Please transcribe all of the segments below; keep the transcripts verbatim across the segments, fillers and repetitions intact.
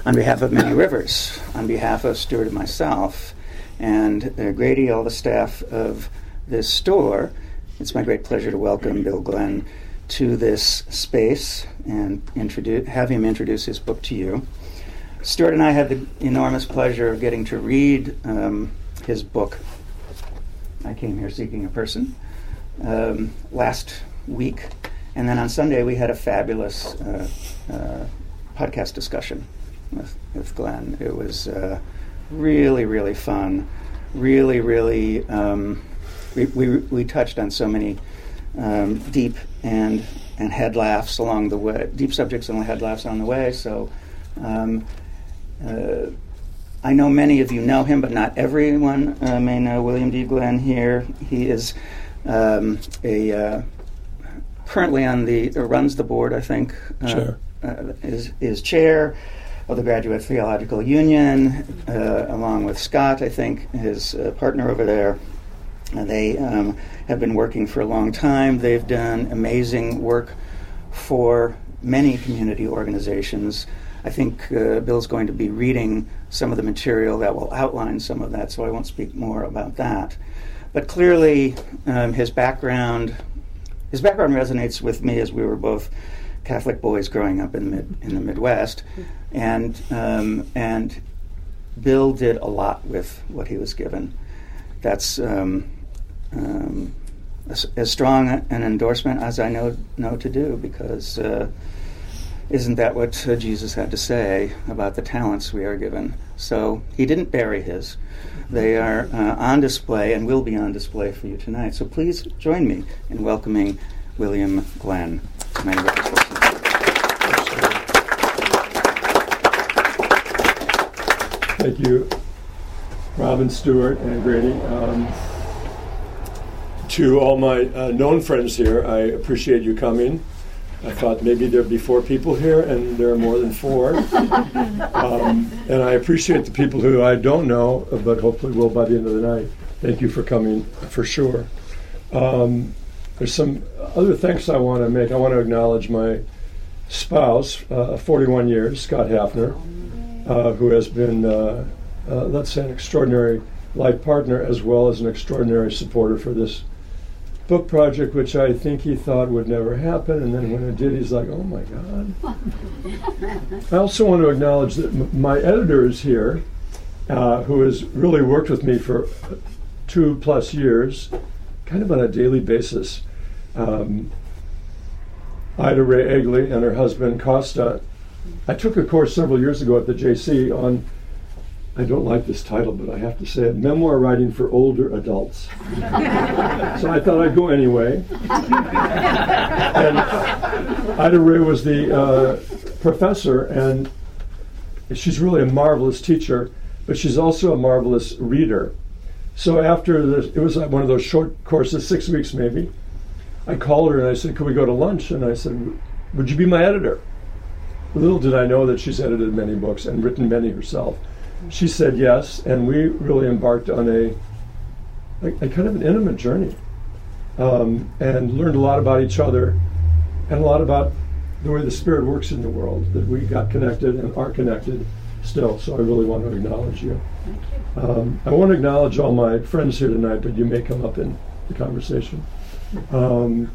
on behalf of Many Rivers, on behalf of Stuart and myself, and uh, Grady, all the staff of this store, it's my great pleasure to welcome Bill Glenn to this space and introduce, have him introduce his book to you. Stuart and I had the enormous pleasure of getting to read um, his book, I Came Here Seeking a Person, um, last week. And then on Sunday we had a fabulous uh, uh, podcast discussion with, with Glenn. It was uh, really, really fun. Really, really, um, we, we we touched on so many um, deep and and head laughs along the way, deep subjects and head laughs on the way. So um, uh, I know many of you know him, but not everyone uh, may know William D. Glenn here. He is um, a uh, currently on the, or runs the board, I think, uh, sure. uh, is, is chair of the Graduate Theological Union, uh, along with Scott, I think, his uh, partner over there. And they um, have been working for a long time. They've done amazing work for many community organizations. I think uh, Bill's going to be reading some of the material that will outline some of that, so I won't speak more about that. But clearly, um, his background his background resonates with me, as we were both Catholic boys growing up in the mid, in the Midwest, and um, and Bill did a lot with what he was given. That's um, um, as, as strong an endorsement as I know know to do, because uh, isn't that what uh, Jesus had to say about the talents we are given? So he didn't bury his. They are uh, on display and will be on display for you tonight. So please join me in welcoming William Glenn. Many Thank you, Robin, Stewart, and Grady. Um, to all my uh, known friends here, I appreciate you coming. I thought maybe there'd be four people here, and there are more than four. um, and I appreciate the people who I don't know, but hopefully will by the end of the night. Thank you for coming, for sure. Um, there's some other thanks I want to make. I want to acknowledge my spouse, uh, forty-one years, Scott Hafner, uh, who has been, uh, uh, let's say, an extraordinary life partner as well as an extraordinary supporter for this book project, which I think he thought would never happen, and then when it did, he's like, oh my God. I also want to acknowledge that m- my editor is here, uh, who has really worked with me for two plus years, kind of on a daily basis. Um, Ida Ray Egley and her husband, Costa. I took a course several years ago at the J C on, I don't like this title, but I have to say it, memoir writing for older adults. So I thought I'd go anyway. And Ida Ray was the uh, professor, and she's really a marvelous teacher, but she's also a marvelous reader. So after the, it was one of those short courses, six weeks maybe, I called her and I said, could we go to lunch? And I said, would you be my editor? Little did I know that she's edited many books and written many herself. She said yes, and we really embarked on a, a, a kind of an intimate journey, um, and learned a lot about each other and a lot about the way the Spirit works in the world, that we got connected and are connected still. So I really want to acknowledge you. Thank you. Um, I want to acknowledge all my friends here tonight, but you may come up in the conversation. Um,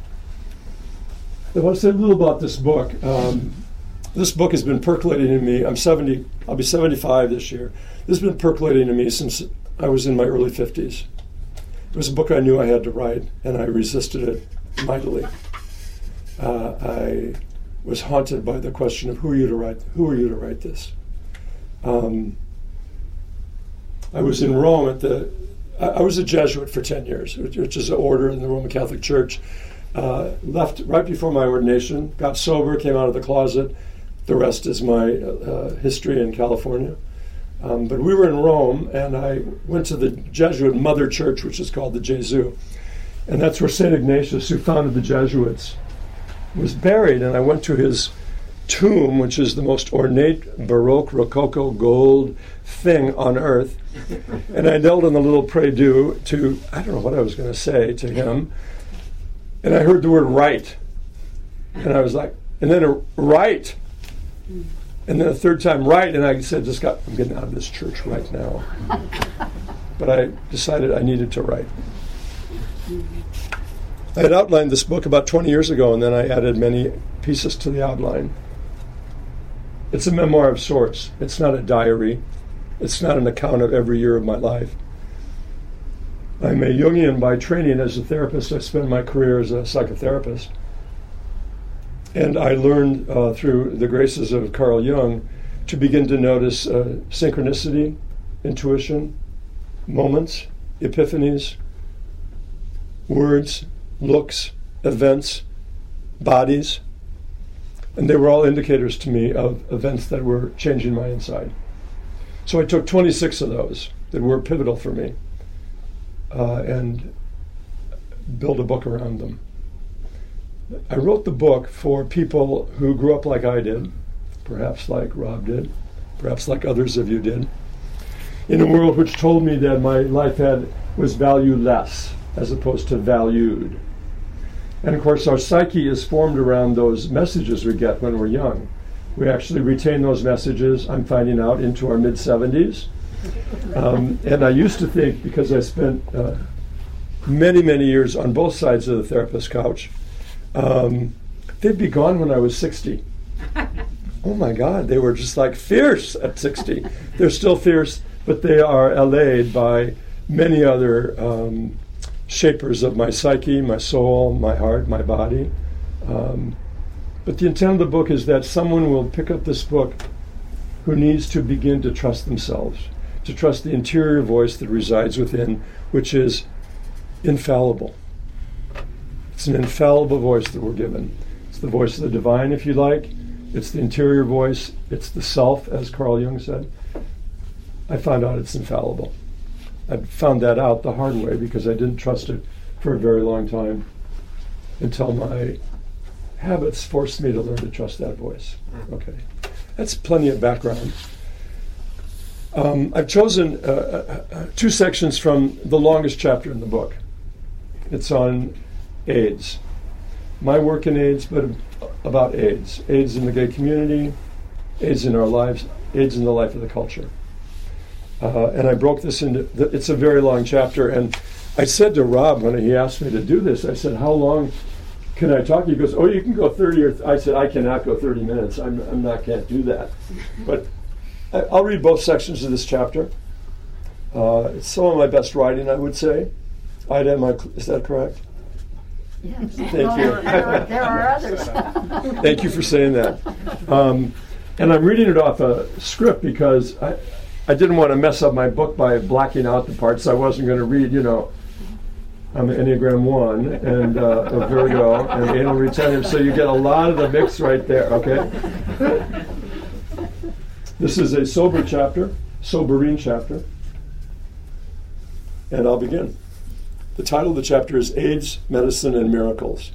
I want to say a little about this book. Um, This book has been percolating in me. I'm seventy. I'll be seventy-five this year. This has been percolating in me since I was in my early fifties. It was a book I knew I had to write, and I resisted it mightily. Uh, I was haunted by the question of who are you to write? Who are you to write this? Um, I was in Rome at the. I, I was a Jesuit for ten years, which, which is an order in the Roman Catholic Church. Uh, left right before my ordination. Got sober, came out of the closet. The rest is my uh, history in California. Um, but we were in Rome, and I went to the Jesuit mother church, which is called the Jesu. And that's where Saint Ignatius, who founded the Jesuits, was buried. And I went to his tomb, which is the most ornate Baroque Rococo gold thing on earth. And I knelt in the little prie-dieu to, I don't know what I was going to say to him. And I heard the word right. And I was like, and then a right. And then a third time, write. And I said, just got, I'm getting out of this church right now. But I decided I needed to write. I had outlined this book about twenty years ago, and then I added many pieces to the outline. It's a memoir of sorts. It's not a diary. It's not an account of every year of my life. I'm a Jungian by training as a therapist. I spent my career as a psychotherapist. And I learned uh, through the graces of Carl Jung to begin to notice uh, synchronicity, intuition, moments, epiphanies, words, looks, events, bodies. And they were all indicators to me of events that were changing my inside. So I took twenty-six of those that were pivotal for me uh, and built a book around them. I wrote the book for people who grew up like I did, perhaps like Rob did, perhaps like others of you did, in a world which told me that my life had was valueless as opposed to valued. And of course, our psyche is formed around those messages we get when we're young. We actually retain those messages, I'm finding out, into our mid-seventies. Um, and I used to think, because I spent uh, many, many years on both sides of the therapist couch, um, they'd be gone when I was sixty. Oh my God, they were just like fierce at sixty. They're still fierce, but they are allayed by many other um, shapers of my psyche, my soul, my heart, my body. Um, but the intent of the book is that someone will pick up this book who needs to begin to trust themselves, to trust the interior voice that resides within, which is infallible. It's an infallible voice that we're given. It's the voice of the divine, if you like. It's the interior voice. It's the self, as Carl Jung said. I found out it's infallible. I found that out the hard way because I didn't trust it for a very long time until my habits forced me to learn to trust that voice. Okay. That's plenty of background. Um, I've chosen uh, uh, two sections from the longest chapter in the book. It's on AIDS. My work in AIDS, but about AIDS. AIDS in the gay community, AIDS in our lives, AIDS in the life of the culture. Uh, and I broke this into, the, it's a very long chapter, and I said to Rob when he asked me to do this, I said, how long can I talk? He goes, oh, you can go thirty or, th-. I said, I cannot go thirty minutes. I'm, I'm not, can't do that. But I, I'll read both sections of this chapter. Uh, it's some of my best writing, I would say. Ida, am I, is that correct? Yes. Thank Well, you. There are, there are others. Thank you for saying that. Um, and I'm reading it off a script because I, I didn't want to mess up my book by blacking out the parts I wasn't going to read. You know, I'm an Enneagram one and uh, a Virgo and anal retentive, so you get a lot of the mix right there, okay? This is a sober chapter, sobering chapter, and I'll begin. The title of the chapter is AIDS, Medicine, and Miracles.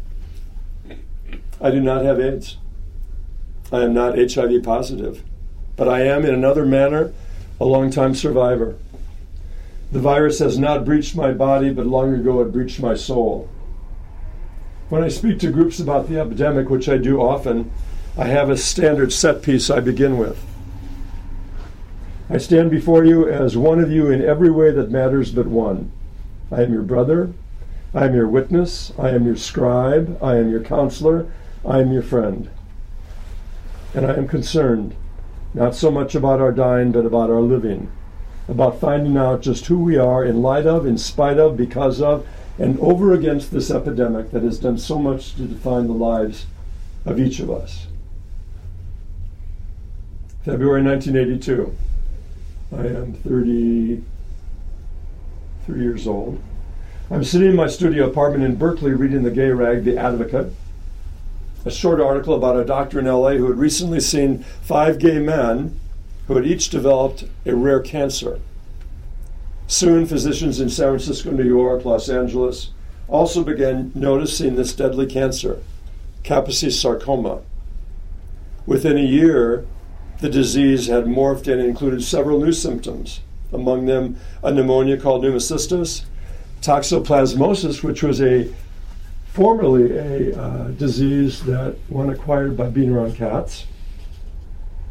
I do not have AIDS. I am not H I V positive, but I am, in another manner, a long-time survivor. The virus has not breached my body, but long ago it breached my soul. When I speak to groups about the epidemic, which I do often, I have a standard set piece I begin with. I stand before you as one of you in every way that matters but one. I am your brother, I am your witness, I am your scribe, I am your counselor, I am your friend. And I am concerned, not so much about our dying, but about our living, about finding out just who we are in light of, in spite of, because of, and over against this epidemic that has done so much to define the lives of each of us. February nineteen eighty-two. I am thirty-three years old. I'm sitting in my studio apartment in Berkeley reading the gay rag, The Advocate, a short article about a doctor in L A who had recently seen five gay men who had each developed a rare cancer. Soon, physicians in San Francisco, New York, Los Angeles also began noticing this deadly cancer, Kaposi sarcoma. Within a year, the disease had morphed and included several new symptoms, among them a pneumonia called pneumocystis, toxoplasmosis, which was a formerly a uh, disease that one acquired by being around cats,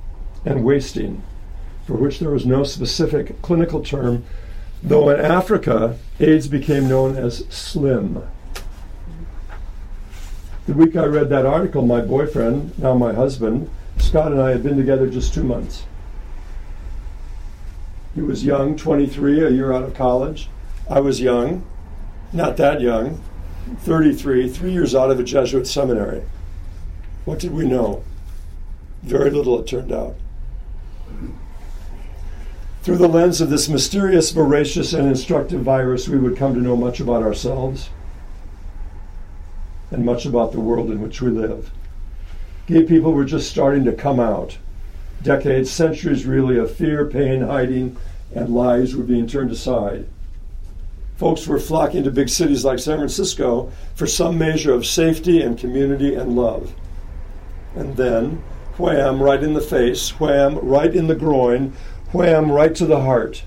and wasting, for which there was no specific clinical term, though in Africa, AIDS became known as SLIM. The week I read that article, my boyfriend, now my husband, Scott, and I had been together just two months. He was young, twenty-three, a year out of college. I was young, not that young, thirty-three, three years out of a Jesuit seminary. What did we know? Very little, it turned out. Through the lens of this mysterious, voracious, and instructive virus, we would come to know much about ourselves and much about the world in which we live. Gay people were just starting to come out. Decades, centuries really, of fear, pain, hiding, and lies were being turned aside. Folks were flocking to big cities like San Francisco for some measure of safety and community and love. And then, wham, right in the face, wham, right in the groin, wham, right to the heart.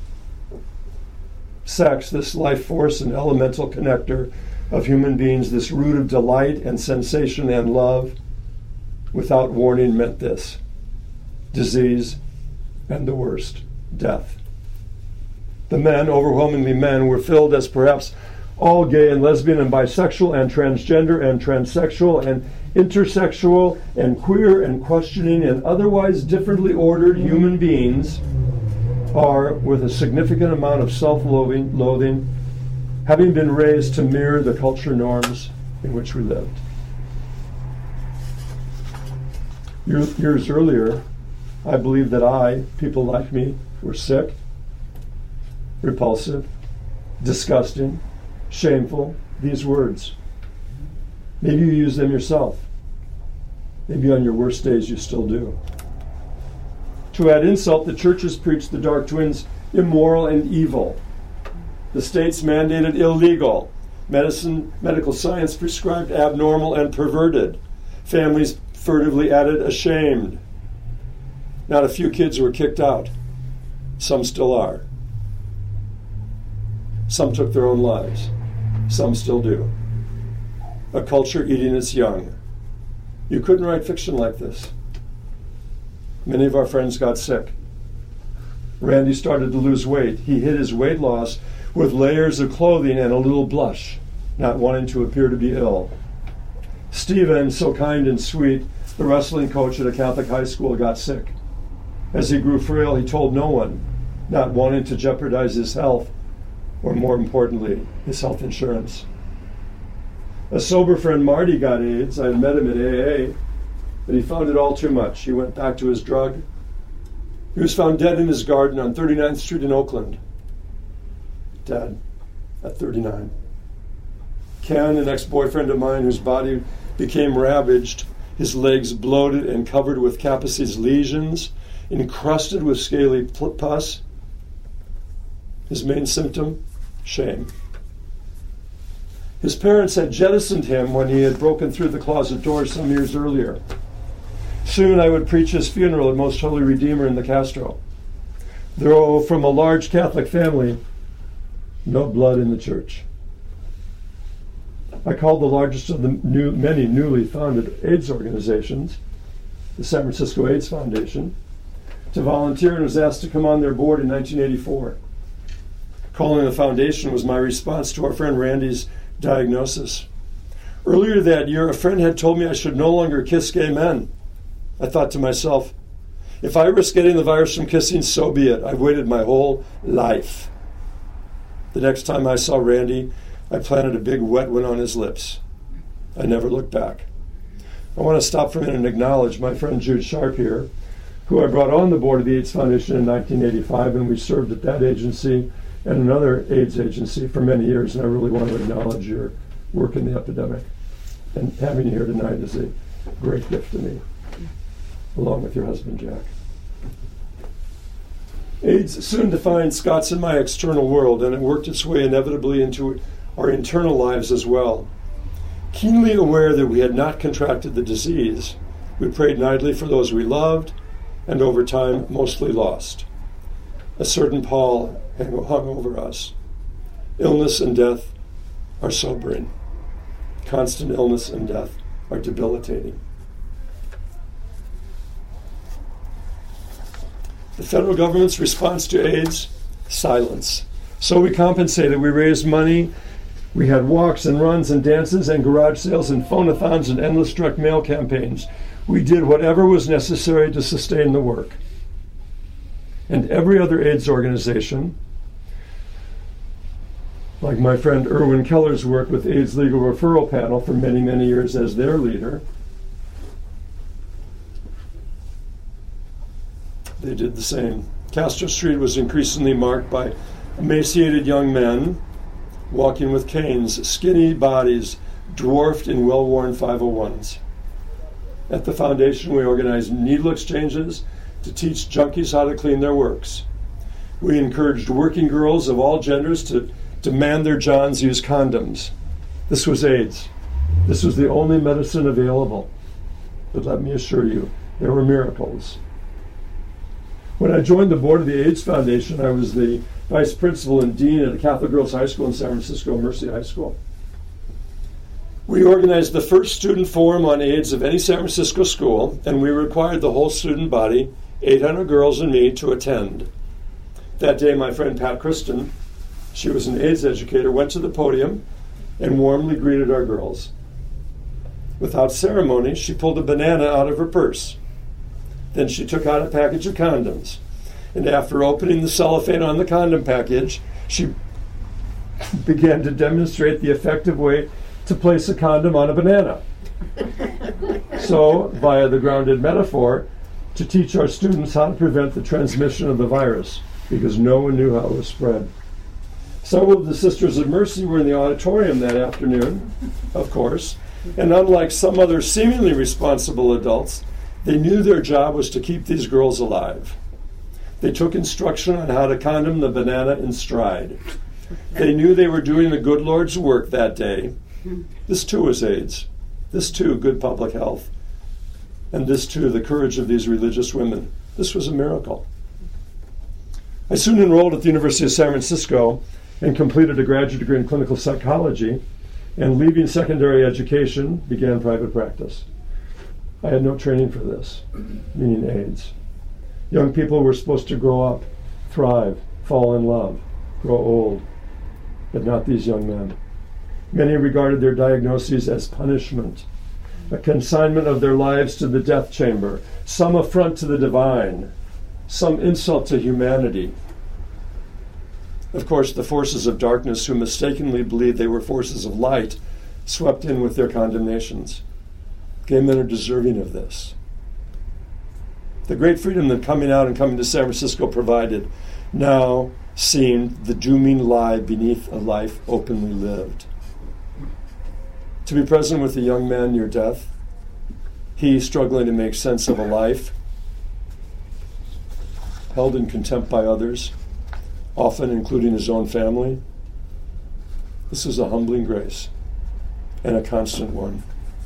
Sex, this life force and elemental connector of human beings, this root of delight and sensation and love, without warning meant this: disease and the worst, death. The men, overwhelmingly men, were filled as perhaps all gay and lesbian and bisexual and transgender and transsexual and intersexual and queer and questioning and otherwise differently ordered human beings are, with a significant amount of self-loathing, loathing, having been raised to mirror the culture norms in which we lived. Years, years earlier, I believed that I, people like me, were sick, repulsive, disgusting, shameful, these words. Maybe you use them yourself. Maybe on your worst days you still do. To add insult, the churches preached the dark twins immoral and evil. The states mandated illegal. Medicine, medical science prescribed abnormal and perverted. Families furtively added ashamed. Not a few kids were kicked out. Some still are. Some took their own lives. Some still do. A culture eating its young. You couldn't write fiction like this. Many of our friends got sick. Randy started to lose weight. He hid his weight loss with layers of clothing and a little blush, not wanting to appear to be ill. Stephen, so kind and sweet, the wrestling coach at a Catholic high school, got sick. As he grew frail, he told no one, not wanting to jeopardize his health, or more importantly, his health insurance. A sober friend, Marty, got AIDS. I had met him at A A, but he found it all too much. He went back to his drug. He was found dead in his garden on thirty-ninth Street in Oakland. Dead at thirty-nine. Ken, an ex-boyfriend of mine whose body became ravaged, his legs bloated and covered with Kaposi's lesions, encrusted with scaly pus. His main symptom? Shame. His parents had jettisoned him when he had broken through the closet door some years earlier. Soon I would preach his funeral at Most Holy Redeemer in the Castro. Though from a large Catholic family, no blood in the church. I called the largest of the new, many newly founded AIDS organizations, the San Francisco AIDS Foundation, to volunteer and was asked to come on their board in nineteen eighty-four. Calling the foundation was my response to our friend Randy's diagnosis. Earlier that year, a friend had told me I should no longer kiss gay men. I thought to myself, if I risk getting the virus from kissing, so be it. I've waited my whole life. The next time I saw Randy, I planted a big wet one on his lips. I never looked back. I want to stop for a minute and acknowledge my friend Jude Sharp here, who I brought on the board of the AIDS Foundation in nineteen eighty-five, and we served at that agency and another AIDS agency for many years, and I really want to acknowledge your work in the epidemic. And having you here tonight is a great gift to me, along with your husband, Jack. AIDS soon defined Scott's and my external world, and it worked its way inevitably into our internal lives as well. Keenly aware that we had not contracted the disease, we prayed nightly for those we loved, and over time, mostly lost. A certain pall hung over us. Illness and death are sobering. Constant illness and death are debilitating. The federal government's response to AIDS? Silence. So we compensated. We raised money. We had walks and runs and dances and garage sales and phone-a-thons and endless direct mail campaigns. We did whatever was necessary to sustain the work. And every other AIDS organization, like my friend Irwin Keller's work with AIDS Legal Referral Panel for many, many years as their leader, they did the same. Castro Street was increasingly marked by emaciated young men walking with canes, skinny bodies, dwarfed in well-worn five oh ones. At the foundation, we organized needle exchanges to teach junkies how to clean their works. We encouraged working girls of all genders to demand their johns use condoms. This was AIDS. This was the only medicine available. But let me assure you, there were miracles. When I joined the board of the AIDS Foundation, I was the vice principal and dean at a Catholic Girls High School in San Francisco, Mercy High School. We organized the first student forum on AIDS of any San Francisco school, and we required the whole student body, eight hundred girls and me, to attend. That day, my friend Pat Kristen, she was an AIDS educator, went to the podium and warmly greeted our girls. Without ceremony, she pulled a banana out of her purse. Then she took out a package of condoms. And after opening the cellophane on the condom package, she began to demonstrate the effective way to place a condom on a banana. So, via the grounded metaphor, to teach our students how to prevent the transmission of the virus, because no one knew how it was spread. Several of the Sisters of Mercy were in the auditorium that afternoon, of course, and unlike some other seemingly responsible adults, they knew their job was to keep these girls alive. They took instruction on how to condom the banana in stride. They knew they were doing the good Lord's work that day. This too was AIDS. This too, good public health. And this too, the courage of these religious women. This was a miracle. I soon enrolled at the University of San Francisco and completed a graduate degree in clinical psychology, and leaving secondary education, began private practice. I had no training for this, meaning AIDS. Young people were supposed to grow up, thrive, fall in love, grow old, but not these young men. Many regarded their diagnoses as punishment, a consignment of their lives to the death chamber, some affront to the divine, some insult to humanity. Of course, the forces of darkness, who mistakenly believed they were forces of light, swept in with their condemnations. Gay men are deserving of this. The great freedom that coming out and coming to San Francisco provided now seemed the dooming lie beneath a life openly lived. To be present with a young man near death, he struggling to make sense of a life, held in contempt by others, often including his own family, this is a humbling grace and a constant one.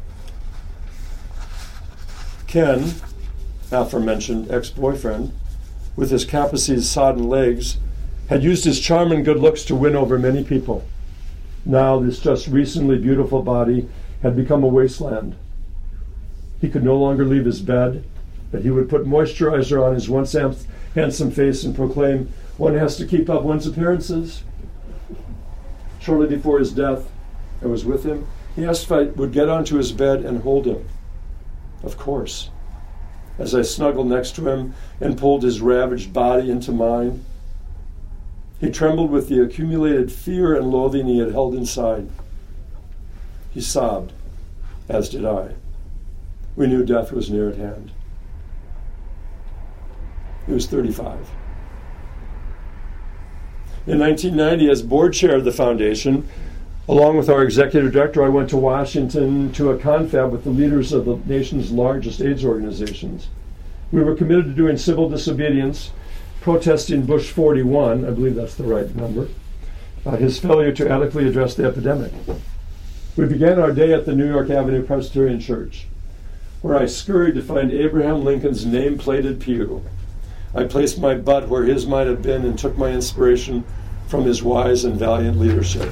Ken, aforementioned ex-boyfriend, with his Capacis sodden legs, had used his charm and good looks to win over many people. Now this just recently beautiful body had become a wasteland. He could no longer leave his bed, but he would put moisturizer on his once handsome face and proclaim, "One has to keep up one's appearances." Shortly before his death, I was with him. He asked if I would get onto his bed and hold him. Of course. As I snuggled next to him and pulled his ravaged body into mine, he trembled with the accumulated fear and loathing he had held inside. He sobbed, as did I. We knew death was near at hand. He was thirty-five. In nineteen ninety, as board chair of the foundation, along with our executive director, I went to Washington to a confab with the leaders of the nation's largest AIDS organizations. We were committed to doing civil disobedience, protesting Bush forty-one, I believe that's the right number, uh, his failure to adequately address the epidemic. We began our day at the New York Avenue Presbyterian Church, where I scurried to find Abraham Lincoln's name-plated pew. I placed my butt where his might have been and took my inspiration from his wise and valiant leadership.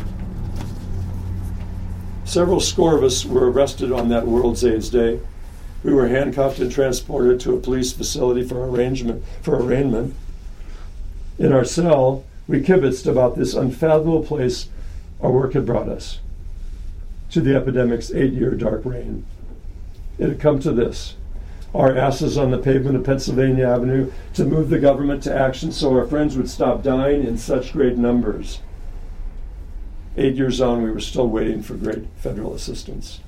Several score of us were arrested on that World's AIDS Day. We were handcuffed and transported to a police facility for arrangement for arraignment. In our cell, we kibitzed about this unfathomable place our work had brought us, to the epidemic's eight-year dark reign. It had come to this: our asses on the pavement of Pennsylvania Avenue to move the government to action so our friends would stop dying in such great numbers. Eight years on, we were still waiting for great federal assistance.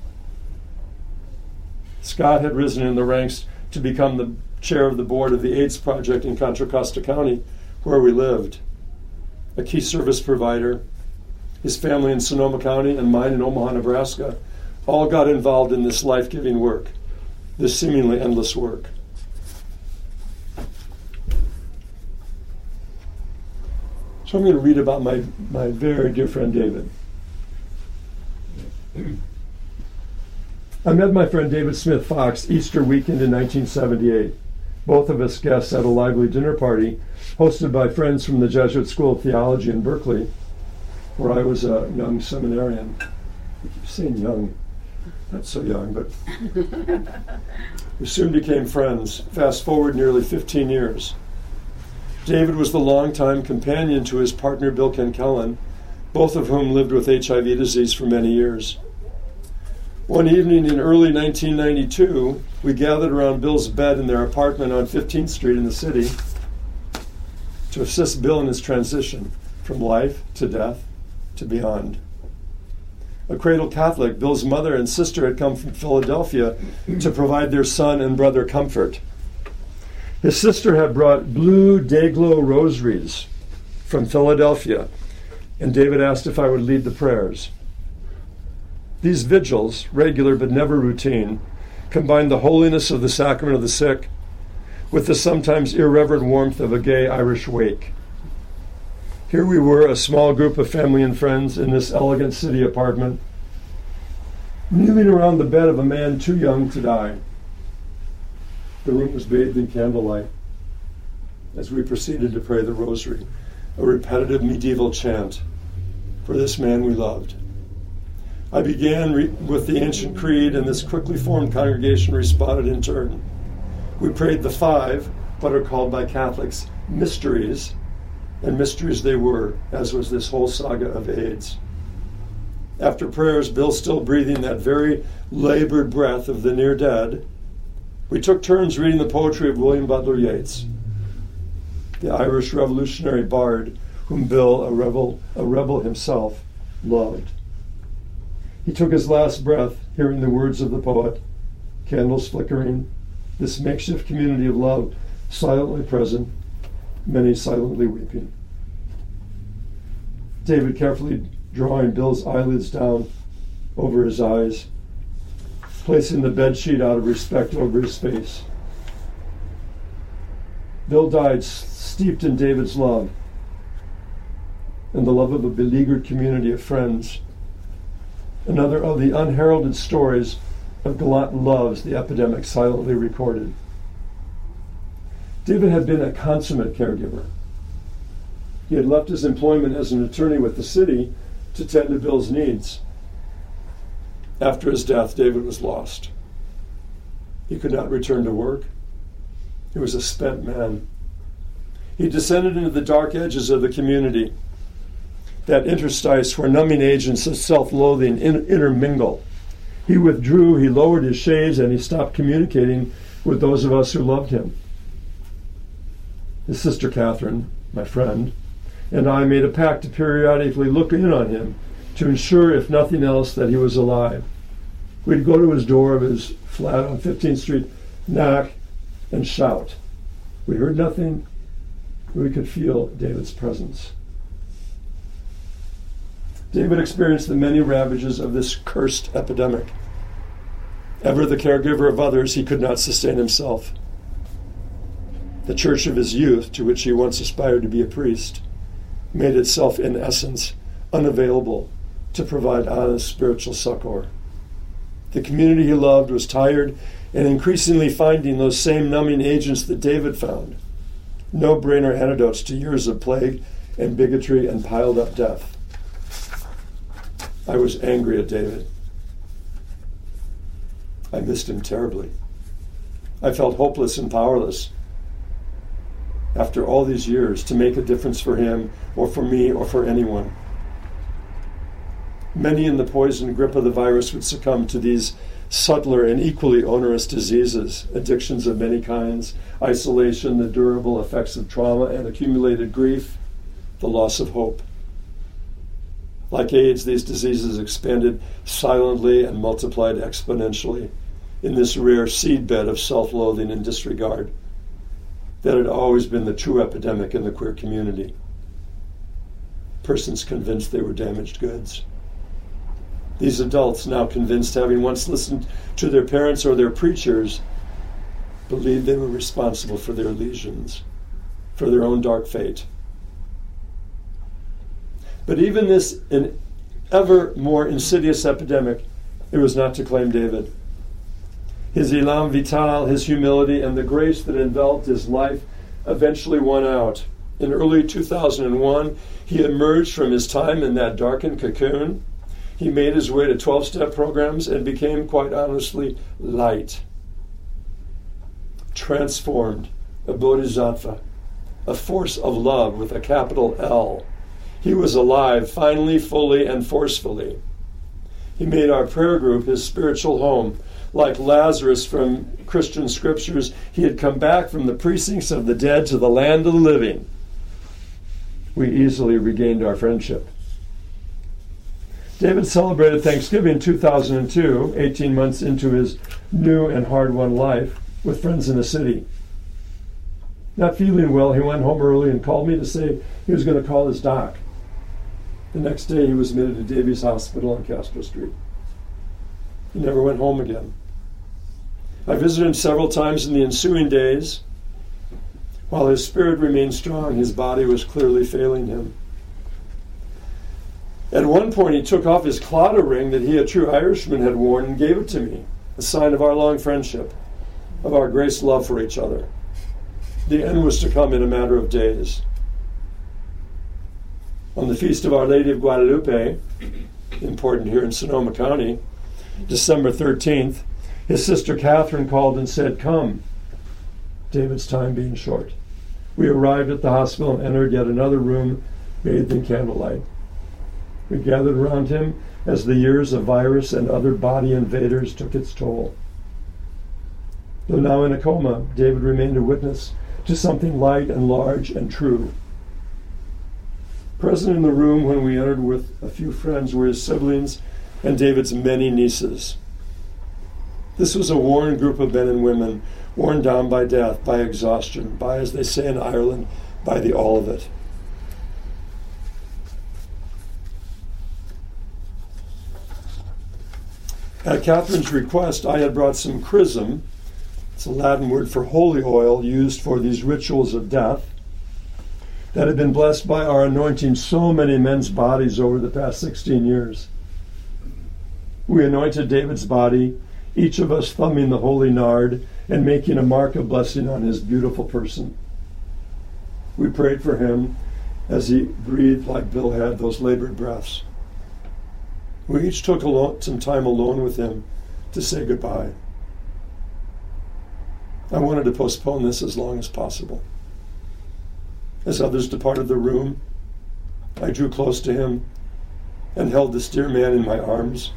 Scott had risen in the ranks to become the chair of the board of the AIDS Project in Contra Costa County, where we lived, a key service provider. His family in Sonoma County and mine in Omaha, Nebraska, all got involved in this life-giving work, this seemingly endless work. So I'm going to read about my, my very dear friend David. I met my friend David Smith Fox Easter weekend in nineteen seventy-eight. Both of us guests at a lively dinner party hosted by friends from the Jesuit School of Theology in Berkeley, where I was a young seminarian. I keep saying young, not so young, but we soon became friends. Fast forward nearly fifteen years. David was the longtime companion to his partner Bill Kenkellen, both of whom lived with H I V disease for many years. One evening in early nineteen ninety-two, we gathered around Bill's bed in their apartment on fifteenth Street in the city to assist Bill in his transition from life to death to beyond. A cradle Catholic, Bill's mother and sister had come from Philadelphia to provide their son and brother comfort. His sister had brought blue day-glow rosaries from Philadelphia, and David asked if I would lead the prayers. These vigils, regular but never routine, combined the holiness of the sacrament of the sick with the sometimes irreverent warmth of a gay Irish wake. Here we were, a small group of family and friends in this elegant city apartment, kneeling around the bed of a man too young to die. The room was bathed in candlelight as we proceeded to pray the rosary, a repetitive medieval chant for this man we loved. I began re- with the ancient creed, and this quickly formed congregation responded in turn. We prayed the five, what are called by Catholics mysteries, and mysteries they were, as was this whole saga of AIDS. After prayers, Bill still breathing that very labored breath of the near dead, we took turns reading the poetry of William Butler Yeats, the Irish revolutionary bard whom Bill, a rebel, a rebel himself, loved. He took his last breath, hearing the words of the poet, candles flickering, this makeshift community of love silently present, many silently weeping. David carefully drawing Bill's eyelids down over his eyes, placing the bedsheet out of respect over his face. Bill died s- steeped in David's love and the love of a beleaguered community of friends. Another of the unheralded stories of gallant loves the epidemic silently recorded. David had been a consummate caregiver. He had left his employment as an attorney with the city to tend to Bill's needs. After his death, David was lost. He could not return to work. He was a spent man. He descended into the dark edges of the community, that interstice where numbing agents of self-loathing in- intermingle. He withdrew, he lowered his shades, and he stopped communicating with those of us who loved him. His sister Catherine, my friend, and I made a pact to periodically look in on him to ensure, if nothing else, that he was alive. We'd go to his door of his flat on fifteenth Street, knock, and shout. We heard nothing, but we could feel David's presence. David experienced the many ravages of this cursed epidemic. Ever the caregiver of others, he could not sustain himself. The church of his youth, to which he once aspired to be a priest, made itself, in essence, unavailable to provide honest spiritual succor. The community he loved was tired and increasingly finding those same numbing agents that David found, no-brainer antidotes to years of plague and bigotry and piled-up death. I was angry at David. I missed him terribly. I felt hopeless and powerless after all these years to make a difference for him or for me or for anyone. Many in the poison grip of the virus would succumb to these subtler and equally onerous diseases, addictions of many kinds, isolation, the durable effects of trauma and accumulated grief, the loss of hope. Like AIDS, these diseases expanded silently and multiplied exponentially in this rare seedbed of self-loathing and disregard that had always been the true epidemic in the queer community. Persons convinced they were damaged goods. These adults, now convinced, having once listened to their parents or their preachers, believed they were responsible for their lesions, for their own dark fate. But even this an ever more insidious epidemic, it was not to claim David. His elan vital, his humility, and the grace that enveloped his life eventually won out. In early two thousand one, he emerged from his time in that darkened cocoon. He made his way to twelve-step programs and became, quite honestly, light. Transformed, a bodhisattva, a force of love with a capital L. He was alive, finally, fully, and forcefully. He made our prayer group his spiritual home. Like Lazarus from Christian scriptures, he had come back from the precincts of the dead to the land of the living. We easily regained our friendship. David celebrated Thanksgiving two thousand two, eighteen months into his new and hard-won life, with friends in the city. Not feeling well, he went home early and called me to say he was going to call his doc. The next day, he was admitted to Davies Hospital on Castro Street. He never went home again. I visited him several times in the ensuing days. While his spirit remained strong, his body was clearly failing him. At one point, he took off his clodder ring that he, a true Irishman, had worn and gave it to me, a sign of our long friendship, of our great love for each other. The end was to come in a matter of days. On the feast of Our Lady of Guadalupe, important here in Sonoma County, December thirteenth, his sister Catherine called and said, "Come," David's time being short. We arrived at the hospital and entered yet another room bathed in candlelight. We gathered around him as the years of virus and other body invaders took its toll. Though now in a coma, David remained a witness to something light and large and true. Present in the room when we entered with a few friends were his siblings and David's many nieces. This was a worn group of men and women, worn down by death, by exhaustion, by, as they say in Ireland, by the all of it. At Catherine's request, I had brought some chrism. It's a Latin word for holy oil used for these rituals of death that had been blessed by our anointing so many men's bodies over the past sixteen years. We anointed David's body, each of us thumbing the holy nard and making a mark of blessing on his beautiful person. We prayed for him as he breathed like Bill had those labored breaths. We each took alone, some time alone with him to say goodbye. I wanted to postpone this as long as possible. As others departed the room, I drew close to him and held this dear man in my arms.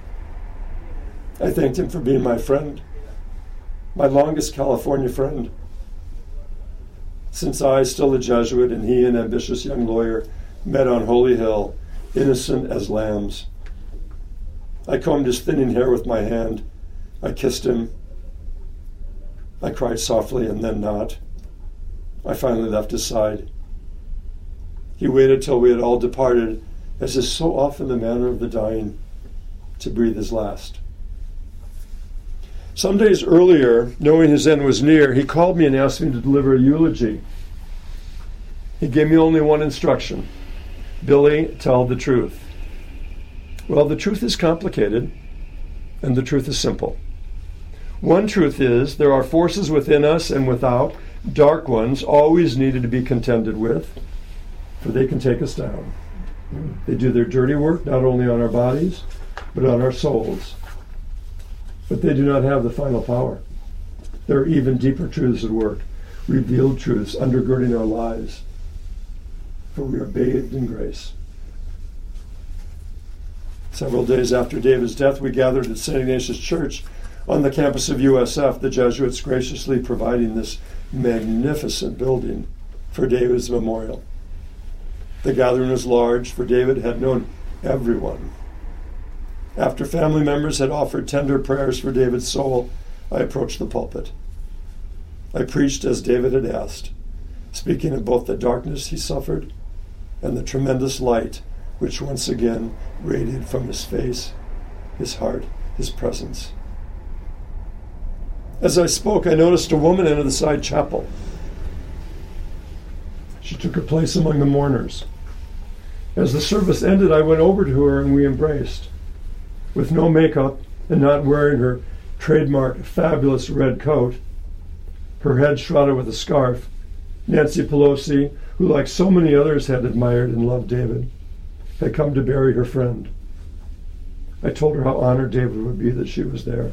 I thanked him for being my friend, my longest California friend, since I, still a Jesuit, and he, an ambitious young lawyer, met on Holy Hill, innocent as lambs. I combed his thinning hair with my hand. I kissed him. I cried softly and then not. I finally left his side. He waited till we had all departed, as is so often the manner of the dying, to breathe his last. Some days earlier, knowing his end was near, he called me and asked me to deliver a eulogy. He gave me only one instruction: Billy, tell the truth. Well, the truth is complicated, and the truth is simple. One truth is there are forces within us and without, dark ones, always needed to be contended with, for they can take us down. They do their dirty work not only on our bodies, but on our souls. But they do not have the final power. There are even deeper truths at work, revealed truths undergirding our lives, for we are bathed in grace. Several days after David's death, we gathered at Saint Ignatius Church on the campus of U S F, the Jesuits graciously providing this magnificent building for David's memorial. The gathering was large, for David had known everyone. After family members had offered tender prayers for David's soul, I approached the pulpit. I preached as David had asked, speaking of both the darkness he suffered and the tremendous light which once again radiated from his face, his heart, his presence. As I spoke, I noticed a woman enter the side chapel. She took her place among the mourners. As the service ended, I went over to her and we embraced. With no makeup and not wearing her trademark fabulous red coat, her head shrouded with a scarf, Nancy Pelosi, who like so many others had admired and loved David, had come to bury her friend. I told her how honored David would be that she was there.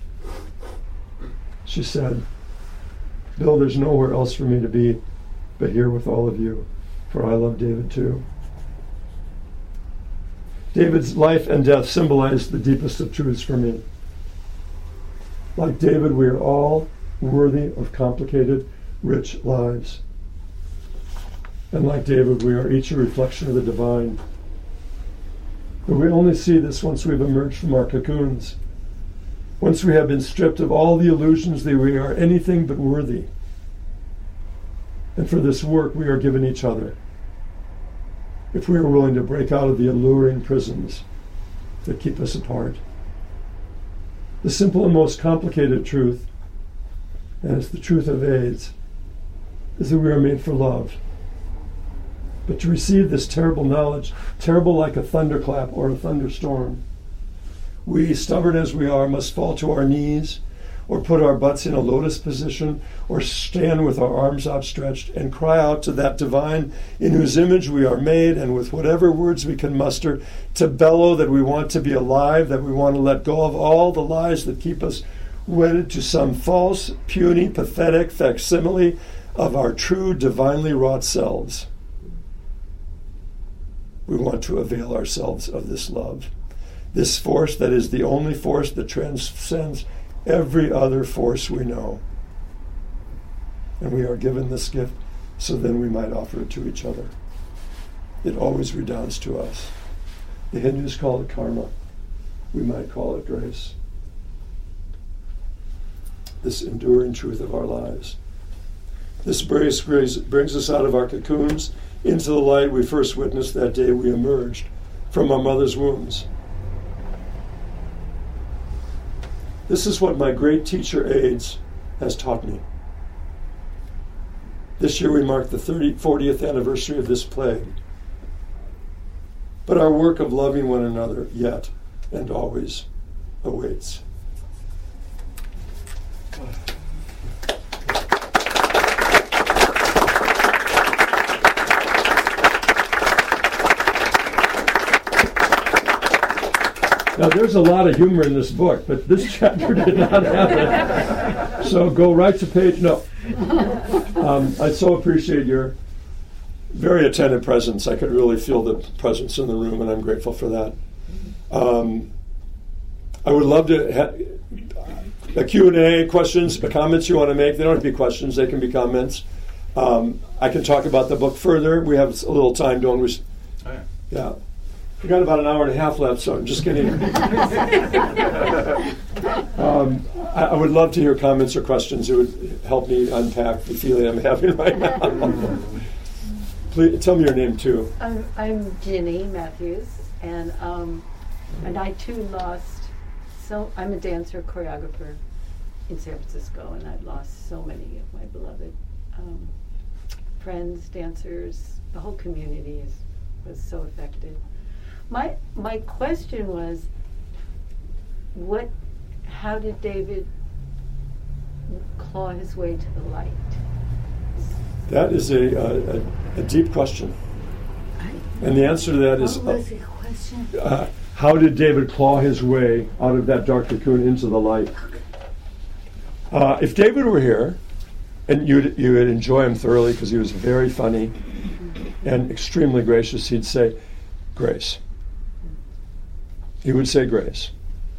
She said, "Bill, there's nowhere else for me to be but here with all of you, for I love David too." David's life and death symbolized the deepest of truths for me. Like David, we are all worthy of complicated, rich lives. And like David, we are each a reflection of the divine. But we only see this once we've emerged from our cocoons, once we have been stripped of all the illusions that we are anything but worthy. And for this work, we are given each other, if we are willing to break out of the alluring prisons that keep us apart. The simple and most complicated truth, and it's the truth of AIDS, is that we are made for love. But to receive this terrible knowledge, terrible like a thunderclap or a thunderstorm, we, stubborn as we are, must fall to our knees, or put our butts in a lotus position, or stand with our arms outstretched and cry out to that divine in whose image we are made, and with whatever words we can muster, to bellow that we want to be alive, that we want to let go of all the lies that keep us wedded to some false, puny, pathetic facsimile of our true, divinely wrought selves. We want to avail ourselves of this love, this force that is the only force that transcends every other force we know. And we are given this gift so then we might offer it to each other. It always redounds to us. The Hindus call it karma. We might call it grace. This enduring truth of our lives. This grace brings us out of our cocoons into the light we first witnessed that day we emerged from our mother's wombs. This is what my great teacher AIDS has taught me. This year we mark the thirtieth, fortieth anniversary of this plague. But our work of loving one another yet and always awaits. Now, there's a lot of humor in this book, but this chapter did not have it. So go right to page, no. Um, I so appreciate your very attentive presence. I could really feel the presence in the room, and I'm grateful for that. Um, I would love to have a Q and A, questions, the comments you want to make. They don't have to be questions. They can be comments. Um, I can talk about the book further. We have a little time, don't we? Oh, yeah. Yeah. We got about an hour and a half left, so I'm just kidding. um, I, I would love to hear comments or questions. It would help me unpack the feeling I'm having right now. Please tell me your name too. I'm, I'm Ginny Matthews, and um, and I too lost. So I'm a dancer choreographer in San Francisco, and I've lost so many of my beloved um, friends, dancers. The whole community is was so affected. My my question was, what? How did David claw his way to the light? That is a a, a deep question, and the answer to that is. What was the question? Uh, how did David claw his way out of that dark cocoon into the light? Uh, if David were here, and you'd, you would enjoy him thoroughly because he was very funny and extremely gracious, he'd say, Grace. He would say grace.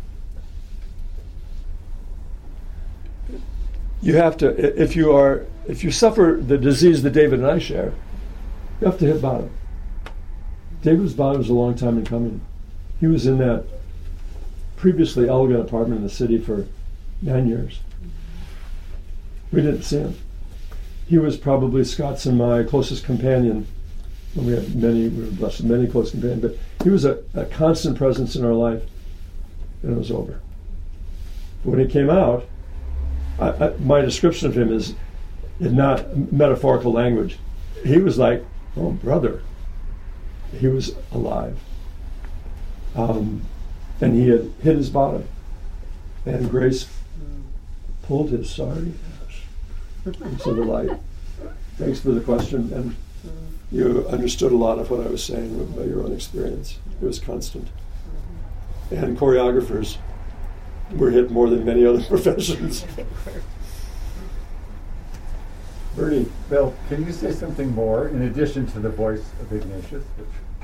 You have to, if you are, if you suffer the disease that David and I share, you have to hit bottom. David's bottom was a long time in coming. He was in that previously elegant apartment in the city for nine years. We didn't see him. He was probably Scott's and my closest companion. And we had many, we were blessed with many close companions, but he was a, a constant presence in our life, and it was over. But when he came out, I, I, my description of him is in not metaphorical language. He was like, oh, brother. He was alive. Um, and he had hit his bottom. And Grace pulled his sorry ass into the light. Thanks for the question. And you understood a lot of what I was saying by your own experience. It was constant. And choreographers were hit more than many other professions. Bernie. Bill, can you say something more in addition to the voice of Ignatius, which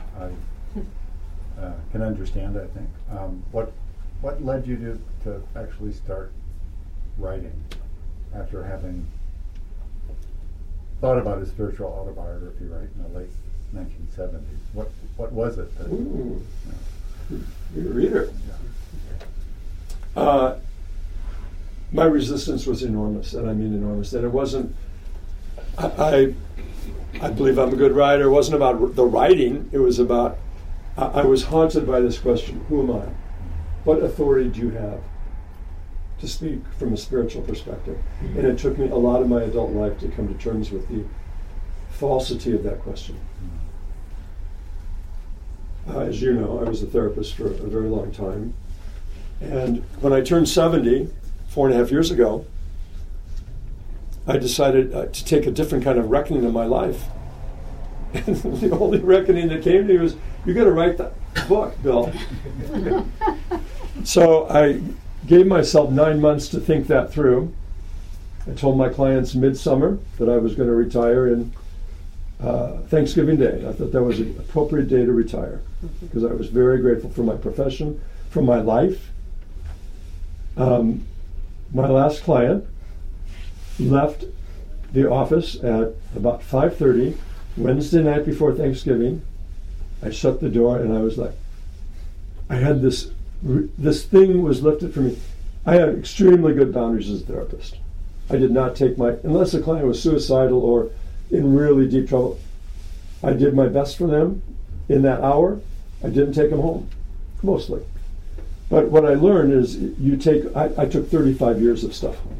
I uh, can understand, I think. Um, what what led you to, to actually start writing after having thought about a spiritual autobiography, right, in the late nineteen seventies? What what was it that... Ooh. You know, You're a reader. yeah. Uh, my resistance was enormous, and I mean enormous. That it wasn't... I, I, I believe I'm a good writer. It wasn't about the writing. It was about... I, I was haunted by this question. Who am I? What authority do you have to speak from a spiritual perspective? And it took me a lot of my adult life to come to terms with the falsity of that question. Uh, as you know, I was a therapist for a very long time. And when I turned seventy, four and a half years ago, I decided uh, to take a different kind of reckoning in my life. And the only reckoning that came to me was, you got to write that book, Bill. So I gave myself nine months to think that through. I told my clients midsummer that I was going to retire in uh, Thanksgiving Day. I thought that was an appropriate day to retire because I was very grateful for my profession, for my life. Um, my last client left the office at about five thirty Wednesday night before Thanksgiving. I shut the door and I was like, I had this, this thing was lifted from me. I had extremely good boundaries as a therapist. I did not take my, unless the client was suicidal or in really deep trouble, I did my best for them in that hour. I didn't take them home, mostly. But what I learned is you take, I, I took thirty-five years of stuff home.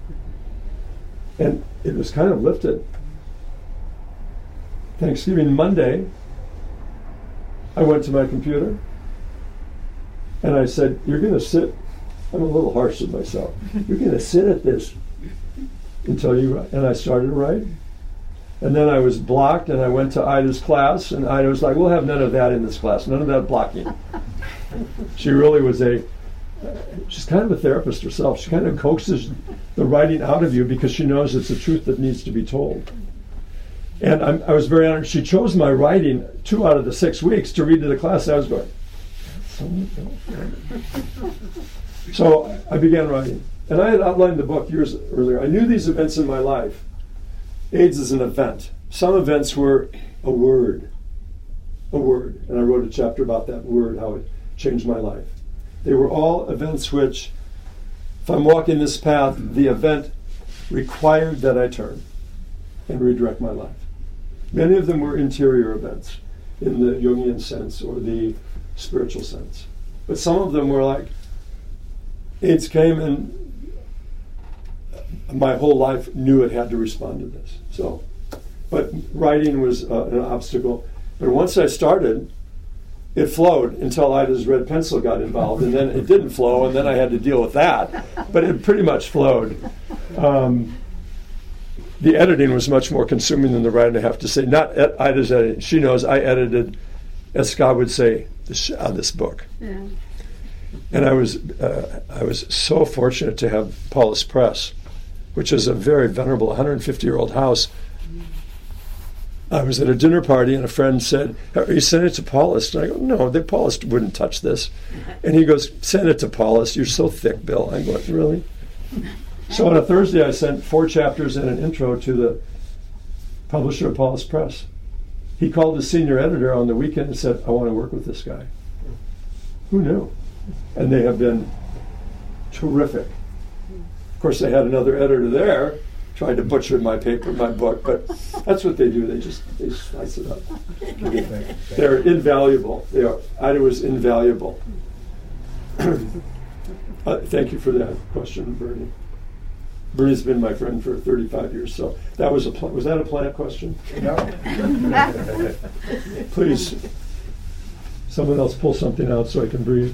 And it was kind of lifted. Thanksgiving Monday, I went to my computer and I said, you're going to sit, I'm a little harsh with myself, you're going to sit at this until you write. And I started to write. And then I was blocked and I went to Ida's class and Ida was like, we'll have none of that in this class, none of that blocking. She really was a, she's kind of a therapist herself. She kind of coaxes the writing out of you because she knows it's a truth that needs to be told. And I'm, I was very honored. She chose my writing two out of the six weeks to read to the class. I was going, so I began writing. And I had outlined the book years earlier. I knew these events in my life. AIDS is an event. Some events were a word. A word. And I wrote a chapter about that word, how it changed my life. They were all events which, if I'm walking this path, the event required that I turn and redirect my life. Many of them were interior events in the Jungian sense or the spiritual sense. But some of them were like, AIDS came and my whole life knew it had to respond to this. So, but writing was uh, an obstacle. But once I started, it flowed until Ida's red pencil got involved, and then it didn't flow, and then I had to deal with that. But it pretty much flowed. Um, the editing was much more consuming than the writing, I have to say. Not ed- Ida's editing. She knows I edited, as Scott would say, the sh- uh, this book. Yeah. And I was uh, I was so fortunate to have Paulus Press, which is a very venerable one hundred fifty-year-old house. I was at a dinner party, and a friend said, "Are you sending it to Paulus?" And I go, "No, the Paulus wouldn't touch this." And he goes, "Send it to Paulus. You're so thick, Bill." I go, "Really?" So on a Thursday, I sent four chapters and an intro to the publisher of Paulus Press. He called the senior editor on the weekend and said, "I want to work with this guy." Who knew? And they have been terrific. Of course, they had another editor there, tried to butcher my paper, my book, but that's what they do. They just they slice it up. They're invaluable. They are. Ida was invaluable. uh, thank you for that question, Bernie. Bernie's been my friend for thirty-five years, so that was a pl- was that a plant question? No. Please, someone else pull something out so I can breathe.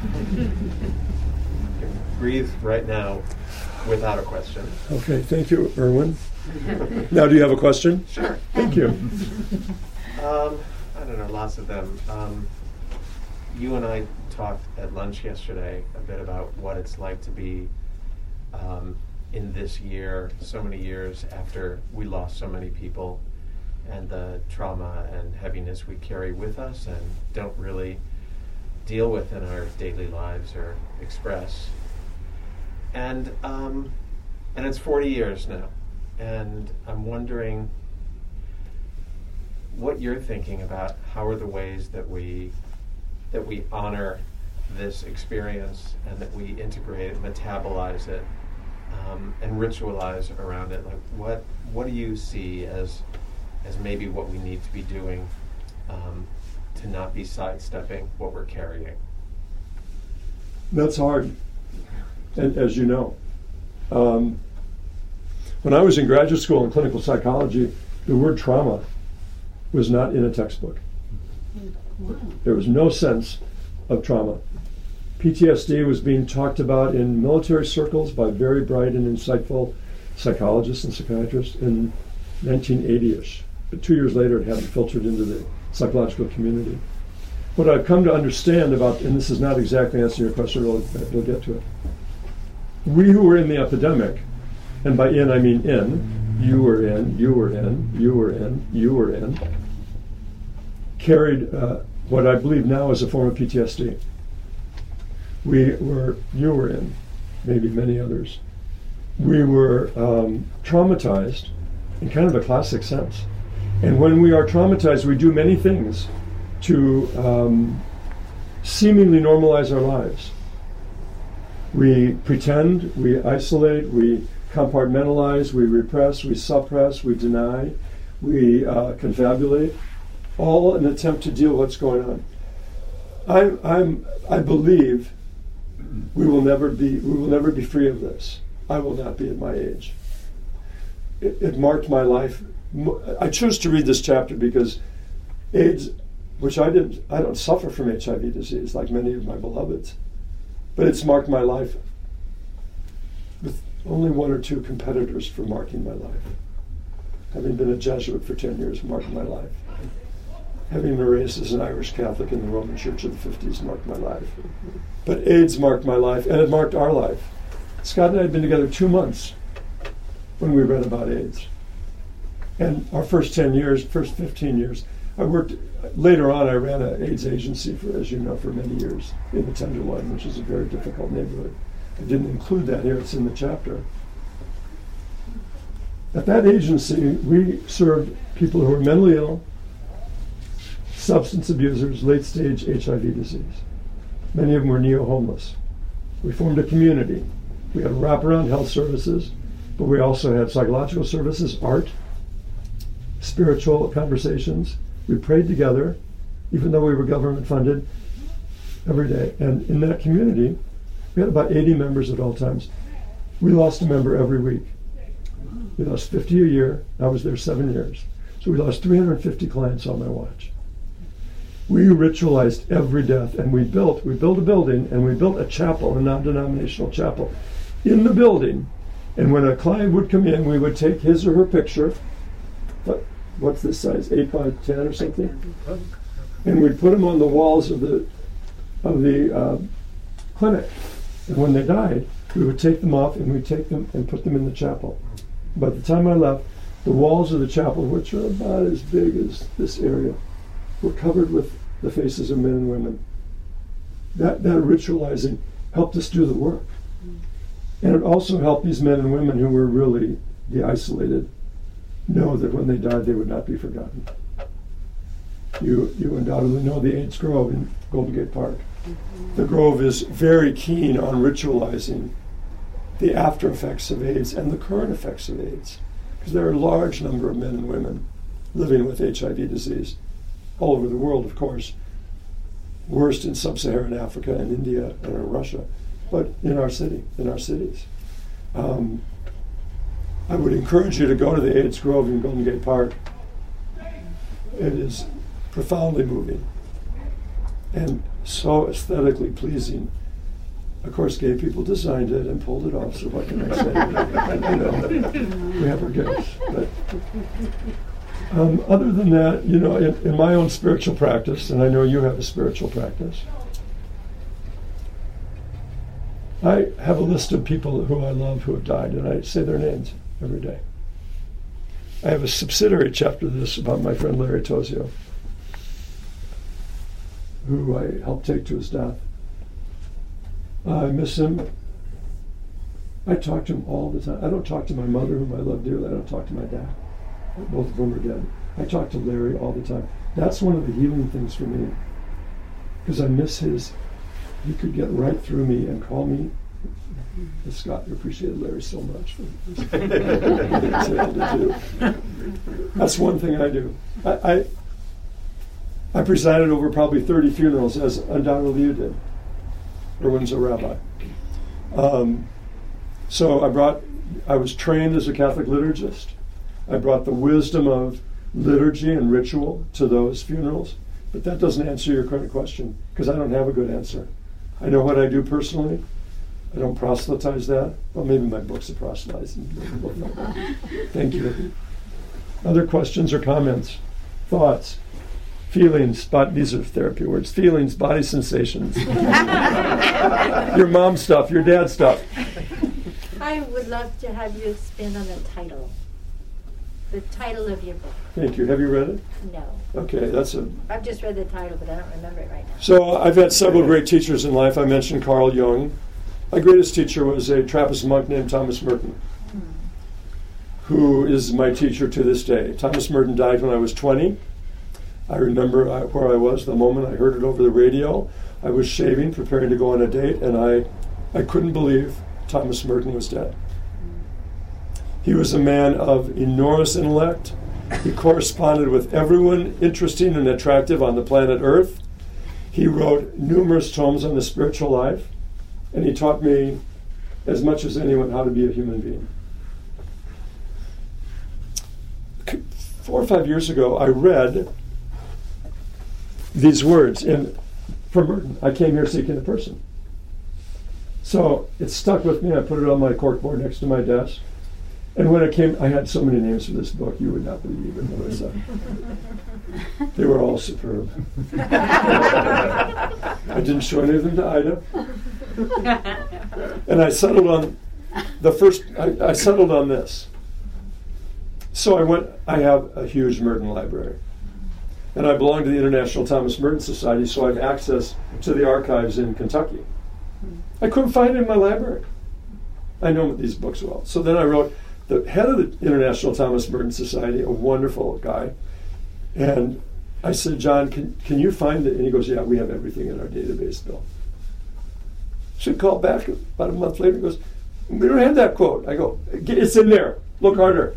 Breathe right now without a question. Okay, thank you, Erwin. Now, do you have a question? Sure. Thank you. Um, I don't know, lots of them. Um, you and I talked at lunch yesterday a bit about what it's like to be um, in this year, so many years after we lost so many people, and the trauma and heaviness we carry with us and don't really deal with in our daily lives or express. And um, and it's forty years now, and I'm wondering what you're thinking about. How are the ways that we that we honor this experience and that we integrate it, metabolize it, um, and ritualize around it? Like, what what do you see as as maybe what we need to be doing um, to not be sidestepping what we're carrying? That's hard, and as you know. Um, when I was in graduate school in clinical psychology, the word trauma was not in a textbook. There was no sense of trauma. P T S D was being talked about in military circles by very bright and insightful psychologists and psychiatrists in nineteen eighty-ish. But two years later, it hadn't filtered into the psychological community. What I've come to understand about, and this is not exactly answering your question, we'll, we'll get to it. We who were in the epidemic, and by in I mean in, you were in, you were in, you were in, you were in, carried uh, what I believe now is a form of P T S D. We were, you were in, maybe many others. We were um, traumatized in kind of a classic sense. And when we are traumatized, we do many things to um, seemingly normalize our lives. We pretend, we isolate, we compartmentalize, we repress, we suppress, we deny, we uh, confabulate, all in an attempt to deal with what's going on. I'm, I'm, I believe we will never be, we will never be free of this. I will not be at my age. It, it marked my life. I choose to read this chapter because AIDS, which I didn't, I don't suffer from H I V disease like many of my beloveds, but it's marked my life with only one or two competitors for marking my life. Having been a Jesuit for ten years marked my life. Having been raised as an Irish Catholic in the Roman Church of the fifties marked my life. But AIDS marked my life, and it marked our life. Scott and I had been together two months when we read about AIDS. And our first ten years, first fifteen years, I worked, later on I ran an AIDS agency for, as you know, for many years in the Tenderloin, which is a very difficult neighborhood. I didn't include that here, it's in the chapter. At that agency, we served people who were mentally ill, substance abusers, late-stage H I V disease. Many of them were neo-homeless. We formed a community. We had wraparound health services, but we also had psychological services, art, spiritual conversations. We prayed together, even though we were government funded, every day. And in that community, we had about eighty members at all times. We lost a member every week. We lost fifty a year. I was there seven years. So we lost three hundred fifty clients on my watch. We ritualized every death, and we built, we built a building, and we built a chapel, a non-denominational chapel, in the building. And when a client would come in, we would take his or her picture, what, what's this size, eight by ten or something? And we'd put them on the walls of the of the uh, clinic. And when they died, we would take them off and we'd take them and put them in the chapel. By the time I left, the walls of the chapel, which are about as big as this area, were covered with the faces of men and women. That, that ritualizing helped us do the work. And it also helped these men and women who were really the isolated know that when they died, they would not be forgotten. You, you undoubtedly know the AIDS Grove in Golden Gate Park. Mm-hmm. The Grove is very keen on ritualizing the after effects of AIDS and the current effects of AIDS, because there are a large number of men and women living with H I V disease all over the world, of course, worst in sub-Saharan Africa and India and in Russia, but in our city, in our cities. Um, I would encourage you to go to the AIDS Grove in Golden Gate Park. It is profoundly moving and so aesthetically pleasing. Of course, gay people designed it and pulled it off, so what can I say? You know, we have our gifts. But, um, other than that, you know, in, in my own spiritual practice, and I know you have a spiritual practice, I have a list of people who I love who have died, and I say their names every day. I have a subsidiary chapter of this about my friend Larry Tozio, who I helped take to his death. I miss him. I talk to him all the time. I don't talk to my mother, whom I love dearly. I don't talk to my dad. Both of them are dead. I talk to Larry all the time. That's one of the healing things for me, because I miss his. He could get right through me and call me. Scott appreciated Larry so much. That's one thing I do. I, I I presided over probably thirty funerals, as undoubtedly you did. Erwin's a rabbi. Um, so I brought, I was trained as a Catholic liturgist. I brought the wisdom of liturgy and ritual to those funerals, but that doesn't answer your current question, because I don't have a good answer. I know what I do personally. I don't proselytize that. Well, maybe my books are proselytizing. Thank you. Other questions or comments? Thoughts? Feelings, but these are therapy words. Feelings, body sensations. Your mom stuff, your dad stuff. I would love to have you expand on the title. The title of your book. Thank you. Have you read it? No. Okay, that's a... I've just read the title, but I don't remember it right now. So I've had several great teachers in life. I mentioned Carl Jung. My greatest teacher was a Trappist monk named Thomas Merton, hmm. who is my teacher to this day. Thomas Merton died when I was twenty. I remember I, where I was the moment I heard it over the radio. I was shaving, preparing to go on a date, and I, I couldn't believe Thomas Merton was dead. He was a man of enormous intellect. He corresponded with everyone interesting and attractive on the planet Earth. He wrote numerous tomes on the spiritual life, and he taught me, as much as anyone, how to be a human being. Four or five years ago, I read these words in from Merton. I came here seeking a person. So it stuck with me. I put it on my corkboard next to my desk. And when it came, I had so many names for this book, you would not believe it, Melissa. They were all superb. I didn't show any of them to Ida. And I settled on the first, I, I settled on this. So I went, I have a huge Merton library. And I belong to the International Thomas Merton Society, so I have access to the archives in Kentucky. I couldn't find it in my library. I know these books well. So then I wrote, the head of the International Thomas Merton Society, a wonderful guy, and I said, John, can, can you find it? And he goes, yeah, we have everything in our database, Bill. So he called back about a month later and goes, we don't have that quote. I go, it's in there. Look harder.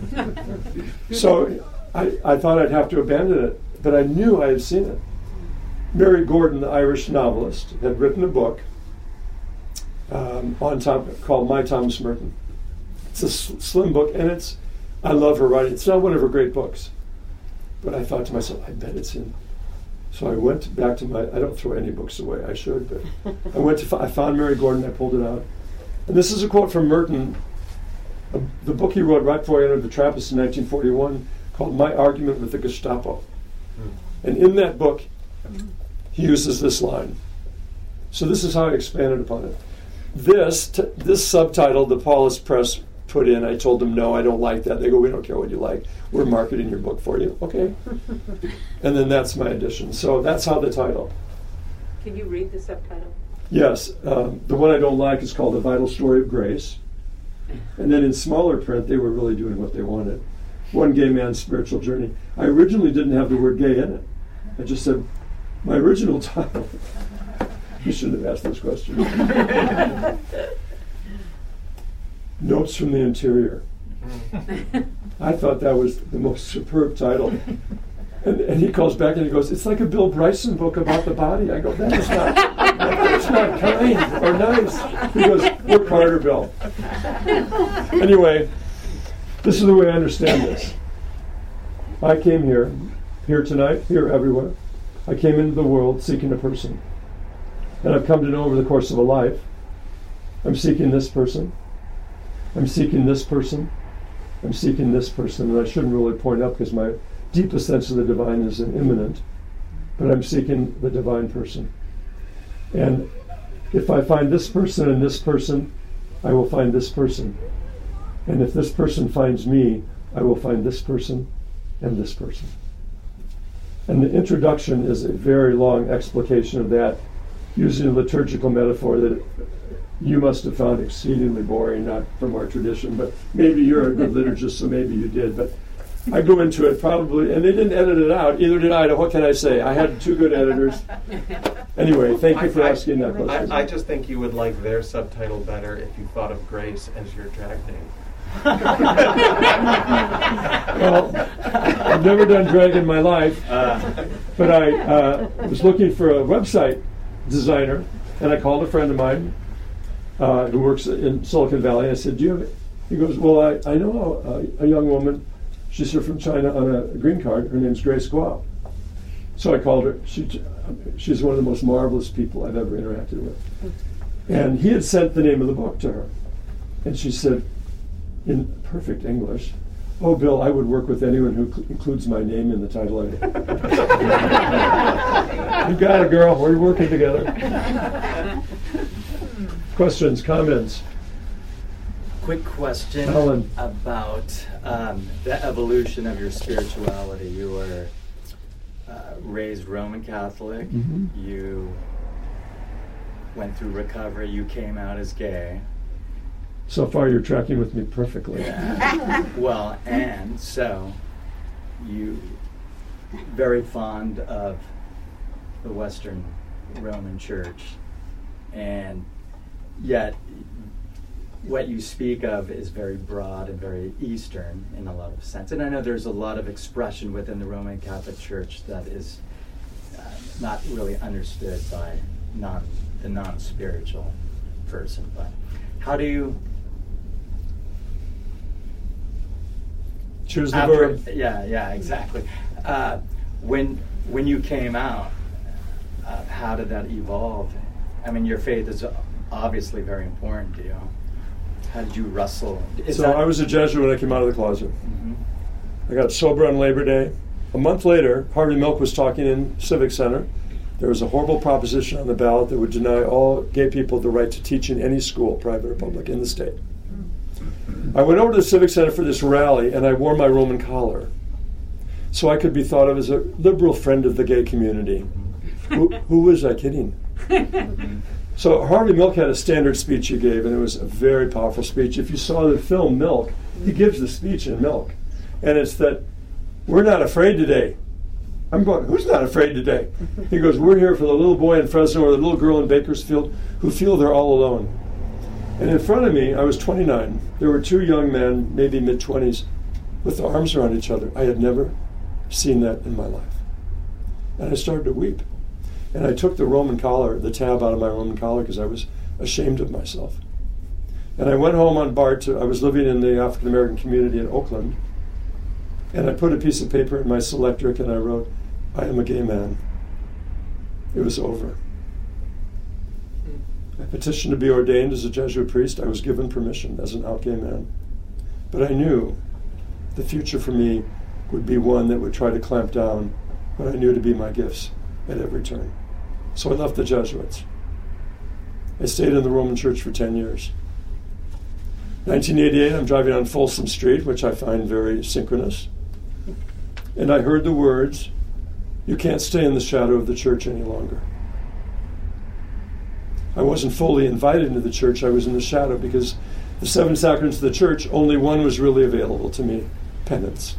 So I, I thought I'd have to abandon it, but I knew I had seen it. Mary Gordon, the Irish novelist, had written a book um, on Tom, called My Thomas Merton. It's a sl- slim book, and it's, I love her writing. It's not one of her great books. But I thought to myself, I bet it's in. So I went back to my, I don't throw any books away, I should, but I went to, I found Mary Gordon, I pulled it out. And this is a quote from Merton, a, the book he wrote right before he entered the Trappists in nineteen forty-one, called My Argument with the Gestapo. Mm. And in that book, he uses this line. So this is how I expanded upon it. This t- this subtitle, the Paulist Press put in, I told them, no, I don't like that. They go, we don't care what you like. We're marketing your book for you. Okay. And then that's my edition. So that's how the title. Can you read the subtitle? Yes. Um, the one I don't like is called The Vital Story of Grace. And then in smaller print, they were really doing what they wanted. One Gay Man's Spiritual Journey. I originally didn't have the word gay in it. I just said, my original title. You shouldn't have asked this question. Notes from the Interior. I thought that was the most superb title. And, and he calls back and he goes, it's like a Bill Bryson book about the body. I go, that is not, that's not kind or nice. He goes, work harder, Bill. Anyway, this is the way I understand this. I came here, here tonight, here everywhere. I came into the world seeking a person. And I've come to know over the course of a life, I'm seeking this person. I'm seeking this person. I'm seeking this person. And I shouldn't really point up because my deepest sense of the divine is imminent. But I'm seeking the divine person. And if I find this person and this person, I will find this person. And if this person finds me, I will find this person and this person. And the introduction is a very long explication of that, using a liturgical metaphor that you must have found exceedingly boring, not from our tradition, but maybe you're a good liturgist, so maybe you did. But I go into it probably, and they didn't edit it out, either did I. What can I say? I had two good editors. Anyway, thank you for I, asking that question. I, I just think you would like their subtitle better if you thought of Grace as your drag name. Well, I've never done drag in my life, but I uh, was looking for a website designer, and I called a friend of mine uh, who works in Silicon Valley. I said, do you have it? He goes, well, I, I know a, a young woman. She's here from China on a green card. Her name's Grace Guo. So I called her. She, she's one of the most marvelous people I've ever interacted with. And he had sent the name of the book to her. And she said, in perfect English, oh, Bill, I would work with anyone who cl- includes my name in the title. You got it, girl. We're working together. Questions, comments? Quick question Alan. about um, the evolution of your spirituality. You were uh, raised Roman Catholic. Mm-hmm. You went through recovery. You came out as gay. So far, you're tracking with me perfectly. Yeah. Well, and so you very fond of the Western Roman Church, and yet what you speak of is very broad and very Eastern in a lot of sense. And I know there's a lot of expression within the Roman Catholic Church that is uh, not really understood by non the non-spiritual person. But how do you choose the after, verb? Yeah, yeah, exactly. Uh, when when you came out, uh, how did that evolve? I mean, your faith is obviously very important to you. How did you wrestle? Is so that, I was a Jesuit when I came out of the closet. Mm-hmm. I got sober on Labor Day. A month later, Harvey Milk was talking in Civic Center. There was a horrible proposition on the ballot that would deny all gay people the right to teach in any school, private or public, in the state. I went over to the Civic Center for this rally, and I wore my Roman collar so I could be thought of as a liberal friend of the gay community. who, who was I kidding? So Harvey Milk had a standard speech he gave, and it was a very powerful speech. If you saw the film Milk, he gives the speech in Milk. And it's that we're not afraid today. I'm going, who's not afraid today? He goes, we're here for the little boy in Fresno or the little girl in Bakersfield who feel they're all alone. And in front of me, I was twenty-nine. There were two young men, maybe mid-twenties, with their arms around each other. I had never seen that in my life. And I started to weep. And I took the Roman collar, the tab out of my Roman collar, because I was ashamed of myself. And I went home on BART. To, I was living in the African American community in Oakland. And I put a piece of paper in my selectric and I wrote, I am a gay man. It was over. I petitioned to be ordained as a Jesuit priest. I was given permission as an out gay man. But I knew the future for me would be one that would try to clamp down what I knew to be my gifts at every turn. So I left the Jesuits. I stayed in the Roman Church for ten years. nineteen eighty-eight, I'm driving on Folsom Street, which I find very synchronous. And I heard the words, "You can't stay in the shadow of the church any longer." I wasn't fully invited into the church. I was in the shadow because the seven sacraments of the church, only one was really available to me: penance.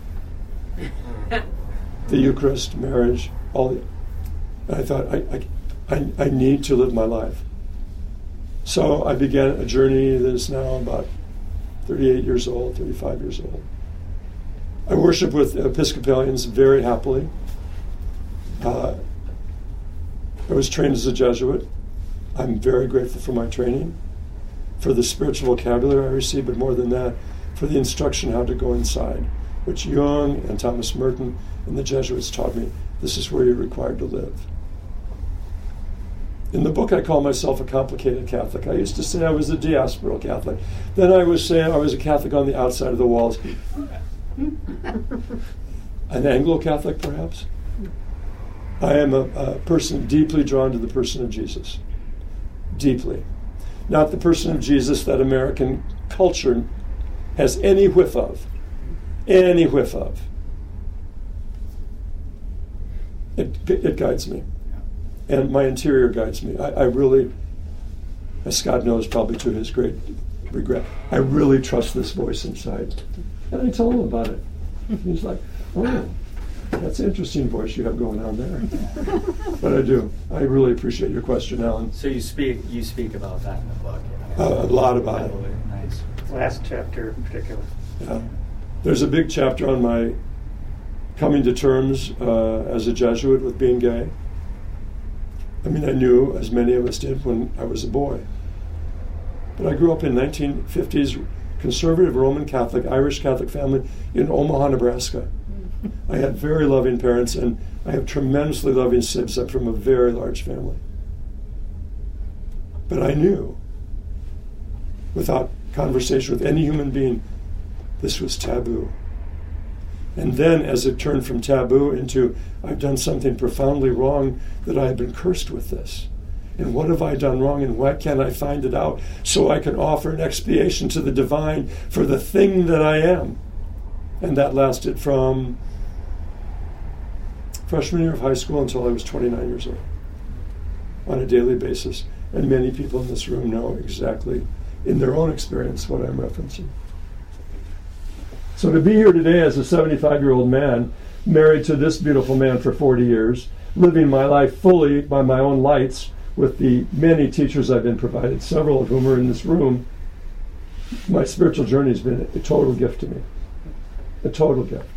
The Eucharist, marriage, all the... And I thought, I, I, I, I need to live my life. So I began a journey that is now about thirty-eight years old, thirty-five years old. I worship with Episcopalians very happily. Uh, I was trained as a Jesuit. I'm very grateful for my training, for the spiritual vocabulary I received, but more than that, for the instruction how to go inside, which Jung and Thomas Merton and the Jesuits taught me. This is where you're required to live. In the book, I call myself a complicated Catholic. I used to say I was a diasporal Catholic. Then I was saying I was a Catholic on the outside of the walls. An Anglo-Catholic, perhaps? I am a, a person deeply drawn to the person of Jesus. Deeply. Not the person of Jesus that American culture has any whiff of. Any whiff of. It, it guides me. And my interior guides me. I, I really, as Scott knows, probably to his great regret, I really trust this voice inside. And I tell him about it. He's like, oh, that's an interesting voice you have going on there. But I do. I really appreciate your question, Alan. So you speak you speak about that in the book. Uh, a lot about it. Nice. Last chapter in particular. Yeah. There's a big chapter on my coming to terms uh, as a Jesuit with being gay. I mean, I knew, as many of us did, when I was a boy. But I grew up in nineteen fifties conservative Roman Catholic, Irish Catholic family in Omaha, Nebraska. I had very loving parents, and I have tremendously loving sibs. I'm from a very large family. But I knew, without conversation with any human being, this was taboo. And then, as it turned from taboo into, I've done something profoundly wrong, that I have been cursed with this. And what have I done wrong, and why can't I find it out so I can offer an expiation to the divine for the thing that I am? And that lasted from freshman year of high school until I was twenty-nine years old, on a daily basis. And many people in this room know exactly, in their own experience, what I'm referencing. So to be here today as a seventy-five-year-old man, married to this beautiful man for forty years, living my life fully by my own lights with the many teachers I've been provided, several of whom are in this room, my spiritual journey has been a total gift to me. A total gift.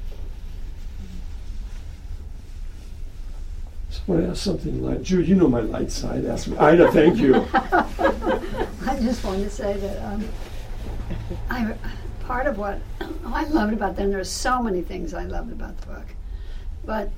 So I want to ask something light. Jude, you know my light side. Ask me. Ida, thank you. I just wanted to say that um, I, part of what I loved about them, there's so many things I loved about the book, but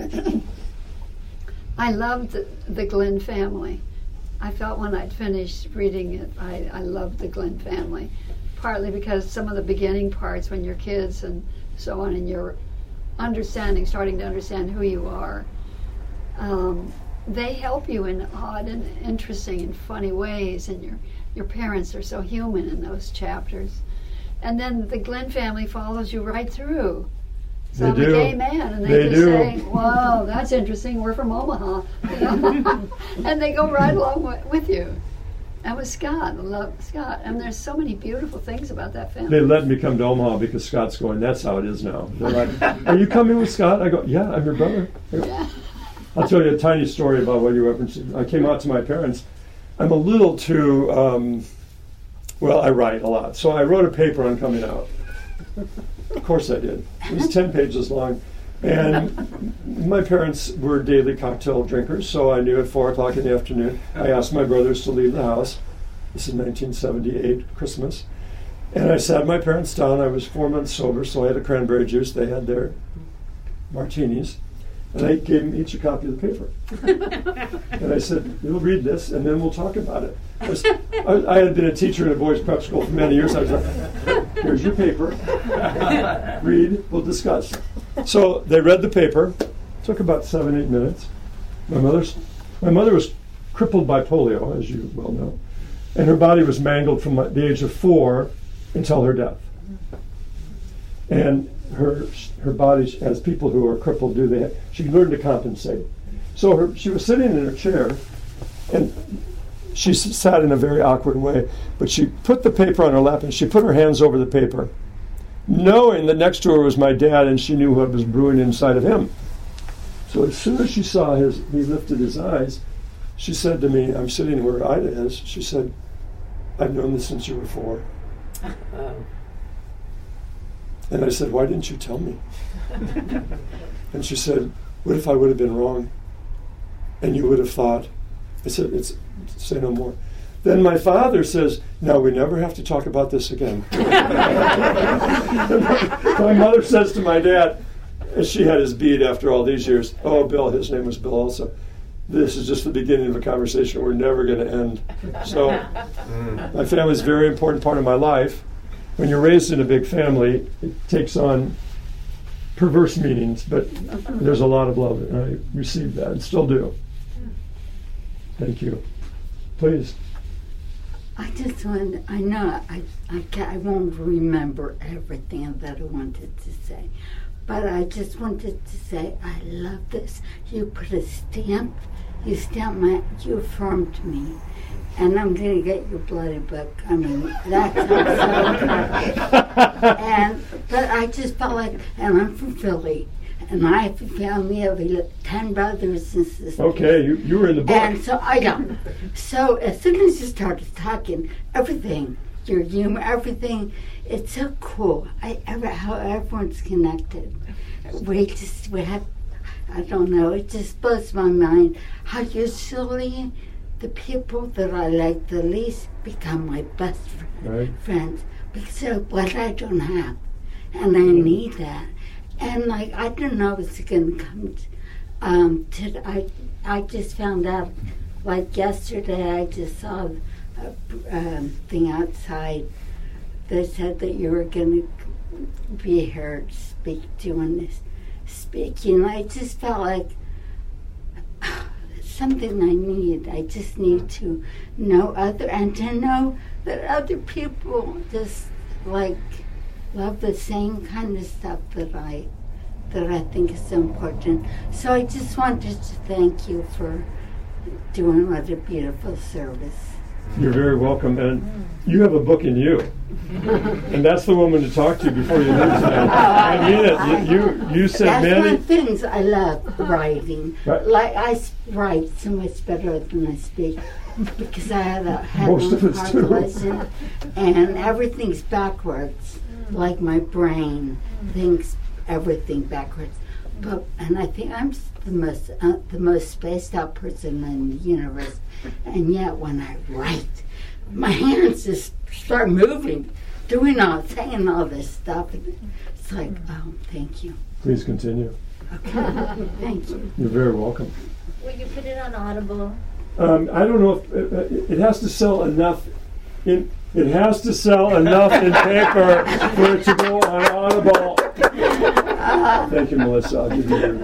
I loved the, the Glenn family. I felt when I'd finished reading it, I, I loved the Glenn family, partly because some of the beginning parts when you're kids and so on, and you're understanding, starting to understand who you are, um, they help you in odd and interesting and funny ways, and your your parents are so human in those chapters. And then the Glenn family follows you right through. So They I'm do. a gay man, and they, They just do. say, wow, that's interesting, we're from Omaha. You know? And they go right along with, with you. And with Scott, I love Scott. And there's so many beautiful things about that family. They let me come to Omaha because Scott's going, that's how it is now. They're like, are you coming with Scott? I go, yeah, I'm your brother. I go, Yeah. I'll tell you a tiny story about what you referenced. I came out to my parents. I'm a little too, um, well, I write a lot. So I wrote a paper on coming out. Of course I did. It was ten pages long. And my parents were daily cocktail drinkers, so I knew at four o'clock in the afternoon, I asked my brothers to leave the house. This is nineteen seventy-eight, Christmas. And I sat my parents down. I was four months sober, so I had a cranberry juice. They had their martinis. And I gave them each a copy of the paper. And I said, you'll read this, and then we'll talk about it. I, was, I, I had been a teacher in a boys' prep school for many years. I was like, here's your paper. Read, we'll discuss. So they read the paper. It took about seven, eight minutes. My mother's, my mother was crippled by polio, as you well know. And her body was mangled from the age of four until her death. And her her body, as people who are crippled do, they she learned to compensate. So her, she was sitting in her chair, and she s- sat in a very awkward way, but she put the paper on her lap and she put her hands over the paper, knowing that next to her was my dad, and she knew what was brewing inside of him. So as soon as she saw his, he lifted his eyes, she said to me, I'm sitting where Ida is, she said, I've known this since you were four. And I said, why didn't you tell me? And she said, what if I would have been wrong? And you would have thought, I said, it's, say no more. Then my father says, now we never have to talk about this again. My mother says to my dad, as she had his bead after all these years, oh, Bill, his name was Bill also, this is just the beginning of a conversation we're never going to end. So my family is a very important part of my life. When you're raised in a big family, it takes on perverse meanings, but there's a lot of love, and I received that and still do. Thank you. Please. I just want, I know I, I, can't, I won't remember everything that I wanted to say, but I just wanted to say I love this. You put a stamp, you stamped my, you affirmed me. And I'm going to get your bloody book. I mean, that sounds so And, but I just felt like, and I'm from Philly, and I have a family of ten brothers and sisters. Okay, you, you were in the book. And so I don't. So as soon as you started talking, everything, your humor, everything, it's so cool. I ever how everyone's connected. We just we have, I don't know. It just blows my mind how usually the people that I like the least become my best fr- Right. friends because of what I don't have, and I need that. And like I didn't know it was going to come. To, um, to I I just found out like yesterday. I just saw a um, thing outside that said that you were going to be here to speak doing this speaking. I just felt like something I need. I just need to know other and to know that other people just like love the same kind of stuff that I that I think is so important. So I just wanted to thank you for doing what a beautiful service. You're very welcome, and you have a book in you, and that's the woman to talk to before you leave tonight. I mean it. You you, you said That's many. one of the things I love writing. Right. Like I s- write so much better than I speak because I had a had Most of a it's hard true. lesson, and everything's backwards. Like my brain thinks everything backwards. But and I think I'm s- the most uh, the most spaced out person in the universe. And yet when I write, my hands just start moving, doing all, saying all this stuff. And it's like, oh, thank you. Please continue. Okay, thank you. You're very welcome. Will you put it on Audible? Um, I don't know if it, it has to sell enough. In it has to sell enough in paper for it to go on Audible. Thank you, Melissa. I'll give you your.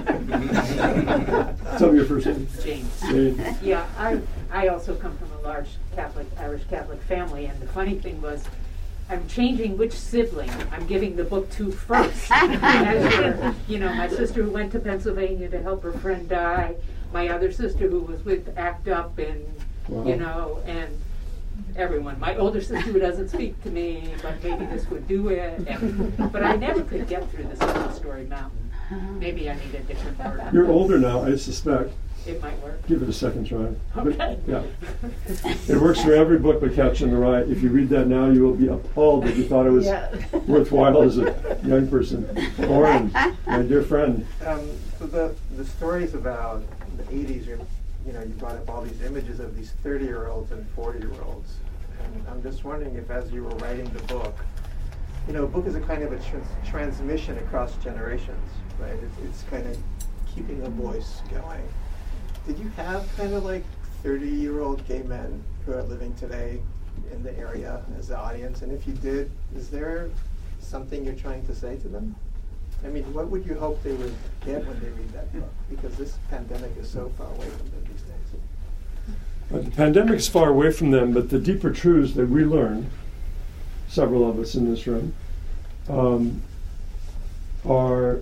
Tell me your first name. James. James. Yeah, I I also come from a large Catholic, Irish Catholic family, and the funny thing was, I'm changing which sibling I'm giving the book to first. As your, you know, my sister who went to Pennsylvania to help her friend die, my other sister who was with ACT UP, and Wow. you know, and everyone. My older sister who doesn't speak to me, but maybe this would do it. And, but I never could get through the seven-story mountain. Maybe I need a different word. You're older now, I suspect. It might work. Give it a second try. But, Okay. yeah. It works for every book but Catcher in the Rye. If you read that now, you will be appalled that you thought it was worthwhile as a young person. Oren, my dear friend. Um, so the the stories about the eighties, you you know, you brought up all these images of these thirty-year-olds and forty-year-olds, and I'm just wondering if, as you were writing the book, you know, a book is a kind of a trans- transmission across generations, right? It's, it's kind of keeping a voice going. Did you have kind of like thirty-year-old gay men who are living today in the area as the audience? And if you did, is there something you're trying to say to them? I mean, what would you hope they would get when they read that book? Because this pandemic is so far away from them these days. Uh, the pandemic's far away from them, but the deeper truths that we learned, several of us in this room, um, are,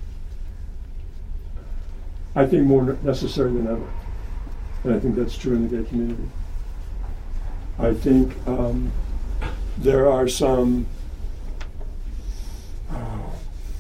I think, more necessary than ever. And I think that's true in the gay community. I think um, there are some oh,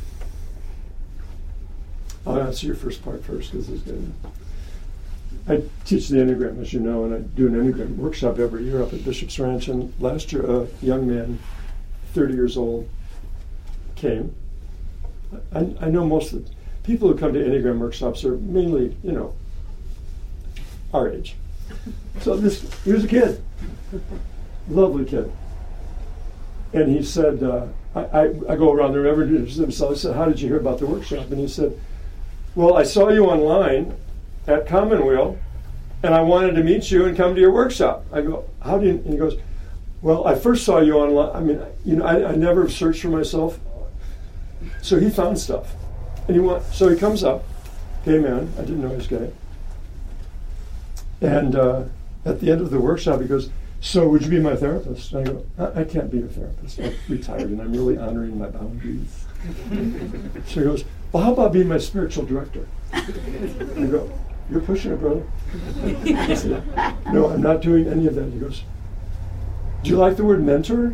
I'll answer your first part first because it's good. I teach the Enneagram, as you know, and I do an Enneagram workshop every year up at Bishop's Ranch. And last year, a young man, thirty years old, came. I, I know most of the people who come to Enneagram workshops are mainly, you know, our age. So this, he was a kid, lovely kid. And he said, uh, I, I, I go around there every day. So I said, how did you hear about the workshop? And he said, well, I saw you online at Commonweal, and I wanted to meet you and come to your workshop. I go, how do you, and he goes, well, I first saw you online. I mean, you know, I, I never searched for myself. So he found stuff. And he went, so he comes up, gay man, I didn't know he was gay. And uh, at the end of the workshop, he goes, so would you be my therapist? And I go, I, I can't be your therapist. I'm retired and I'm really honoring my boundaries. So he goes, well, how about being my spiritual director? And I go, you're pushing it, brother. I said, no, I'm not doing any of that. He goes, do you like the word mentor?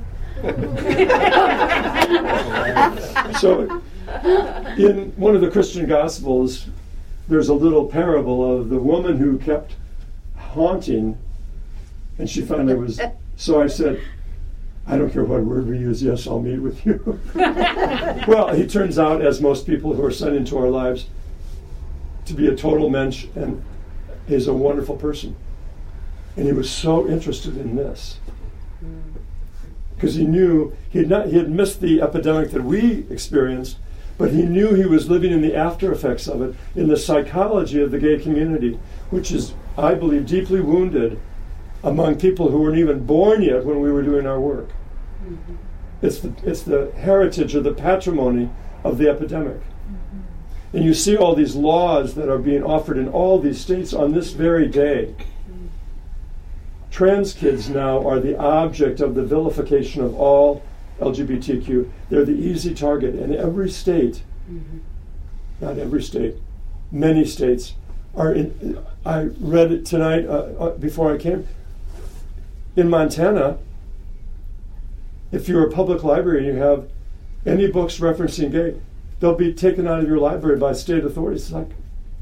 So in one of the Christian Gospels, there's a little parable of the woman who kept haunting, and she finally was, so I said, I don't care what word we use, yes, I'll meet with you. Well, he turns out, as most people who are sent into our lives, to be a total mensch, and is a wonderful person. And he was so interested in this. Because he knew he had, not, he had missed the epidemic that we experienced, but he knew he was living in the after effects of it, in the psychology of the gay community, which is, I believe, deeply wounded among people who weren't even born yet when we were doing our work. Mm-hmm. It's the, it's the heritage or the patrimony of the epidemic. Mm-hmm. And you see all these laws that are being offered in all these states on this very day. Mm-hmm. Trans kids now are the object of the vilification of all L G B T Q. They're the easy target. And every state, mm-hmm. not every state, many states are in. I read it tonight uh, before I came. In Montana, if you're a public library and you have any books referencing gay, they'll be taken out of your library by state authorities. It's like,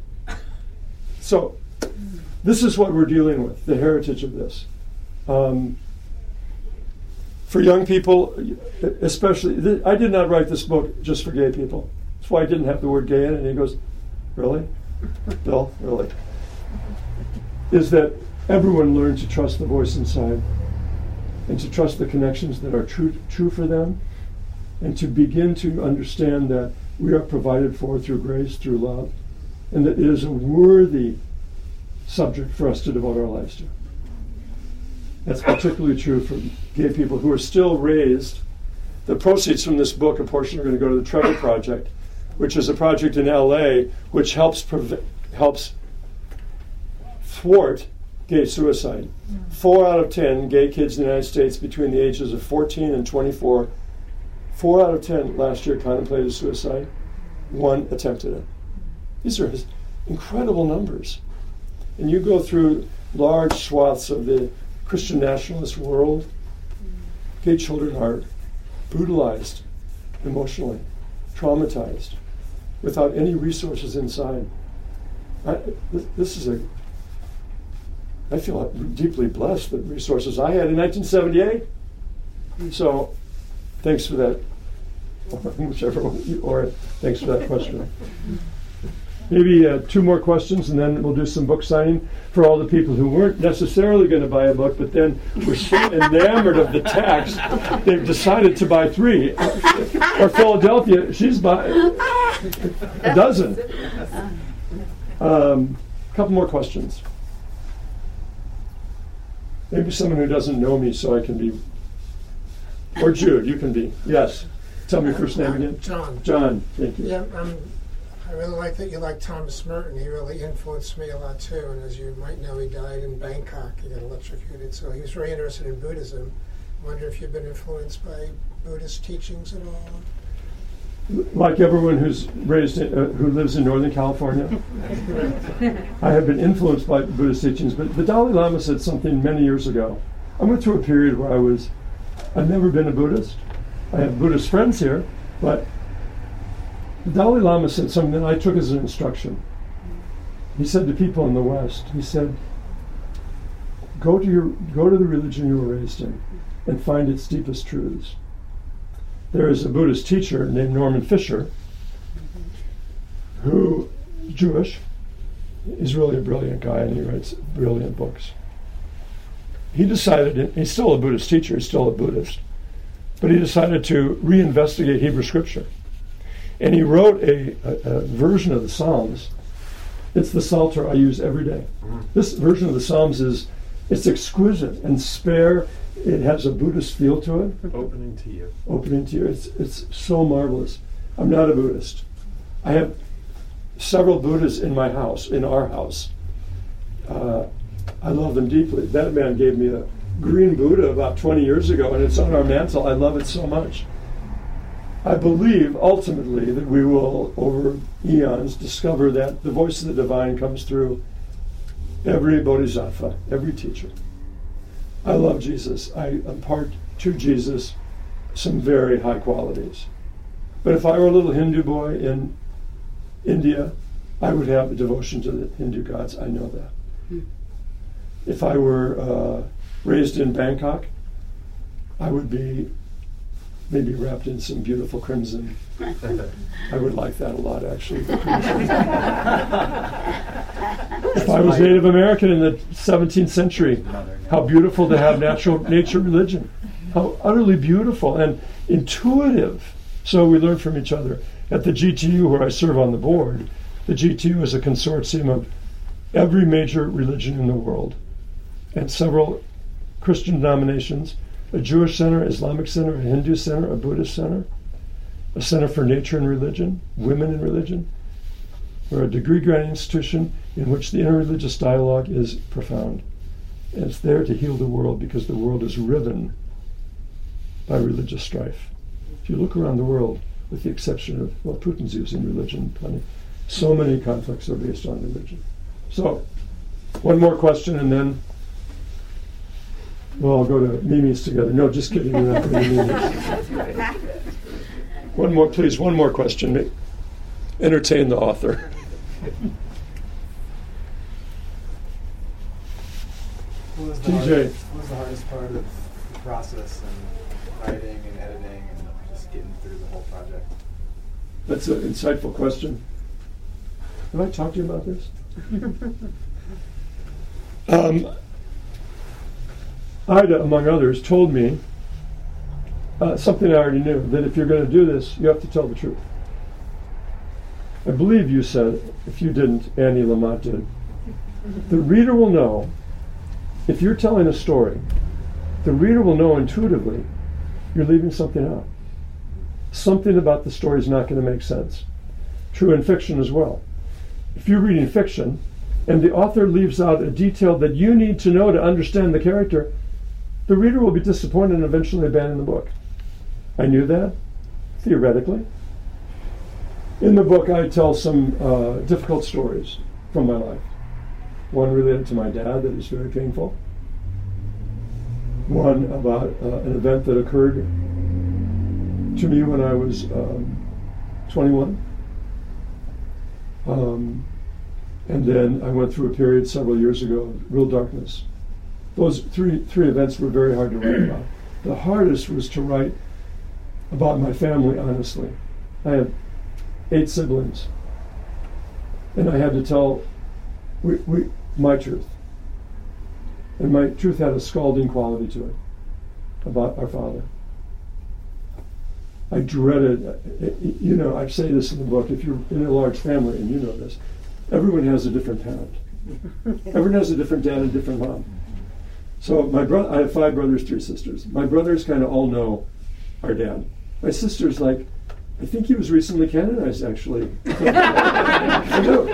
so this is what we're dealing with, the heritage of this. Um, for young people, especially, th- I did not write this book just for gay people. That's why I didn't have the word gay in it. And he goes, really? Bill, really? Is that everyone learn to trust the voice inside and to trust the connections that are true true for them, and to begin to understand that we are provided for through grace, through love, and that it is a worthy subject for us to devote our lives to. That's particularly true for gay people who are still raised. The proceeds from this book, a portion are going to go to the Trevor Project, which is a project in L A which helps preve- helps thwart gay suicide. Mm. Four out of ten gay kids in the United States between the ages of fourteen and twenty-four, four out of ten last year contemplated suicide, one attempted it. These are incredible numbers. And you go through large swaths of the Christian nationalist world, gay children are brutalized emotionally, traumatized, without any resources inside. I, this, this is a I feel deeply blessed that resources I had in nineteen seventy-eight. So, thanks for that, whichever one, or thanks for that question. Maybe uh, two more questions, and then we'll do some book signing for all the people who weren't necessarily going to buy a book, but then were so enamored of the text, they've decided to buy three. Or Philadelphia, she's buying a dozen. Um, a couple more questions. Maybe someone who doesn't know me, so I can be. Or Jude, you can be. Yes. Tell me your first name again. John. John, thank you. Yeah, I'm I really like that you like Thomas Merton. He really influenced me a lot too. And as you might know, he died in Bangkok. He got electrocuted. So he was very interested in Buddhism. I wonder if you've been influenced by Buddhist teachings at all. Like everyone who's raised in, uh, who lives in Northern California, I have been influenced by Buddhist teachings. But the Dalai Lama said something many years ago. I went through a period where I was, I've never been a Buddhist. I have Buddhist friends here, but the Dalai Lama said something that I took as an instruction. He said to people in the West, he said, go to your go to the religion you were raised in and find its deepest truths. There is a Buddhist teacher named Norman Fisher, who is Jewish. He's really a brilliant guy, and he writes brilliant books. He decided, he's still a Buddhist teacher, he's still a Buddhist, but he decided to reinvestigate Hebrew Scripture. And he wrote a, a, a version of the Psalms. It's the Psalter I use every day. This version of the Psalms is, it's exquisite and spare. It has a Buddhist feel to it. Opening to you. Opening to you. It's, it's so marvelous. I'm not a Buddhist. I have several Buddhas in my house, in our house. Uh, I love them deeply. That man gave me a green Buddha about twenty years ago, and it's on our mantle. I love it so much. I believe, ultimately, that we will, over eons, discover that the voice of the divine comes through every bodhisattva, every teacher. I love Jesus. I impart to Jesus some very high qualities. But if I were a little Hindu boy in India, I would have a devotion to the Hindu gods. I know that. Hmm. If I were uh, raised in Bangkok, I would be maybe wrapped in some beautiful crimson. I would like that a lot, actually. If I was Native American in the seventeenth century, how beautiful to have natural nature religion. How utterly beautiful and intuitive. So we learn from each other. At the G T U, where I serve on the board, the G T U is a consortium of every major religion in the world and several Christian denominations, a Jewish center, Islamic center, a Hindu center, a Buddhist center, a center for nature and religion, women in religion. We're a degree-granting institution in which the interreligious dialogue is profound. And it's there to heal the world because the world is riven by religious strife. If you look around the world, with the exception of, well, Putin's using religion plenty, so many conflicts are based on religion. So, one more question and then we'll all go to Mimi's together. No, just kidding. You're not going to Mimi's. One more, please. One more question. Entertain the author. What was, the T J. hardest, what was the hardest part of the process and writing and editing and just getting through the whole project? That's an insightful question. Have I talked to you about this? um, Ida, among others, told me uh, something I already knew, that if you're going to do this, you have to tell the truth. I believe you said, if you didn't, Annie Lamott did, the reader will know, if you're telling a story, the reader will know intuitively you're leaving something out. Something about the story is not going to make sense. True in fiction as well. If you're reading fiction and the author leaves out a detail that you need to know to understand the character, the reader will be disappointed and eventually abandon the book. I knew that, theoretically. In the book, I tell some uh, difficult stories from my life. One related to my dad that is very painful. One about uh, an event that occurred to me when I was um, twenty-one. Um, and then I went through a period several years ago of real darkness. Those three three events were very hard to write about. The hardest was to write about my family, honestly. I have eight siblings. And I had to tell we, we, my truth. And my truth had a scalding quality to it about our father. I dreaded, you know, I say this in the book, if you're in a large family, and you know this, everyone has a different parent. Everyone has a different dad and a different mom. So my bro- I have five brothers, three sisters. My brothers kind of all know our dad. My sisters, like, I think he was recently canonized, actually. I do.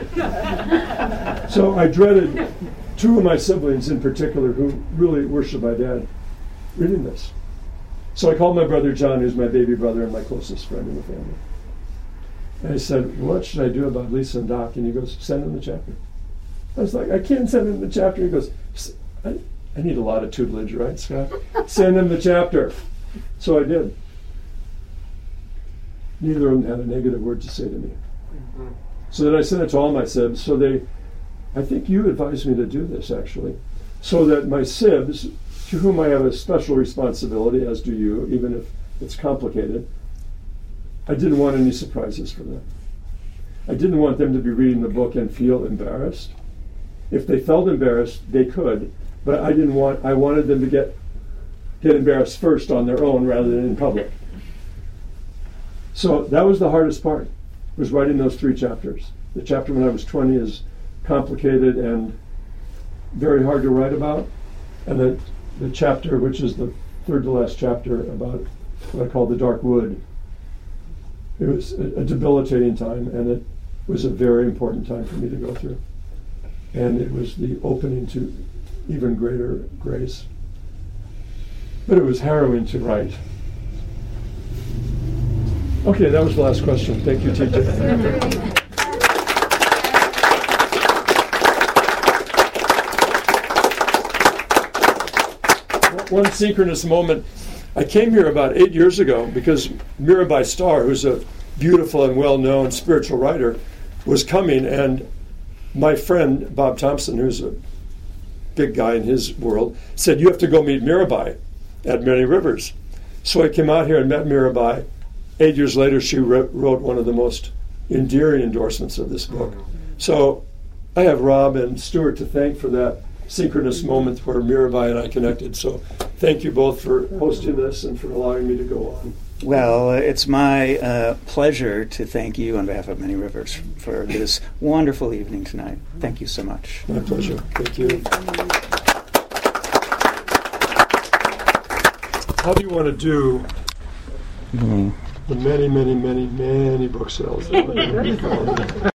So I dreaded two of my siblings in particular who really worship my dad reading this. So I called my brother John, who's my baby brother and my closest friend in the family. And I said, what should I do about Lisa and Doc? And he goes, send them the chapter. I was like, I can't send them the chapter. He goes, I, I need a lot of tutelage, right, Scott? Send them the chapter. So I did. Neither of them had a negative word to say to me. Mm-hmm. So then I sent it to all my sibs. So they, I think you advised me to do this, actually, so that my sibs, to whom I have a special responsibility, as do you, even if it's complicated, I didn't want any surprises for them. I didn't want them to be reading the book and feel embarrassed. If they felt embarrassed, they could, but I didn't want, I wanted them to get, get embarrassed first on their own rather than in public. So that was the hardest part, was writing those three chapters. The chapter when I was twenty is complicated and very hard to write about. And the, the chapter, which is the third to last chapter, about what I call the dark wood. It was a, a debilitating time, and it was a very important time for me to go through. And it was the opening to even greater grace. But it was harrowing to write. Okay, that was the last question. Thank you, T J. One synchronous moment. I came here about eight years ago because Mirabai Starr, who's a beautiful and well-known spiritual writer, was coming, and my friend Bob Thompson, who's a big guy in his world, said, you have to go meet Mirabai at Many Rivers. So I came out here and met Mirabai. Eight years later, she re- wrote one of the most endearing endorsements of this book. So I have Rob and Stuart to thank for that synchronous moment where Mirabai and I connected. So thank you both for hosting this and for allowing me to go on. Well, it's my uh, pleasure to thank you on behalf of Many Rivers for this wonderful evening tonight. Thank you so much. My pleasure. Thank you. How do you want to do Mm-hmm. the many, many, many, many book sales?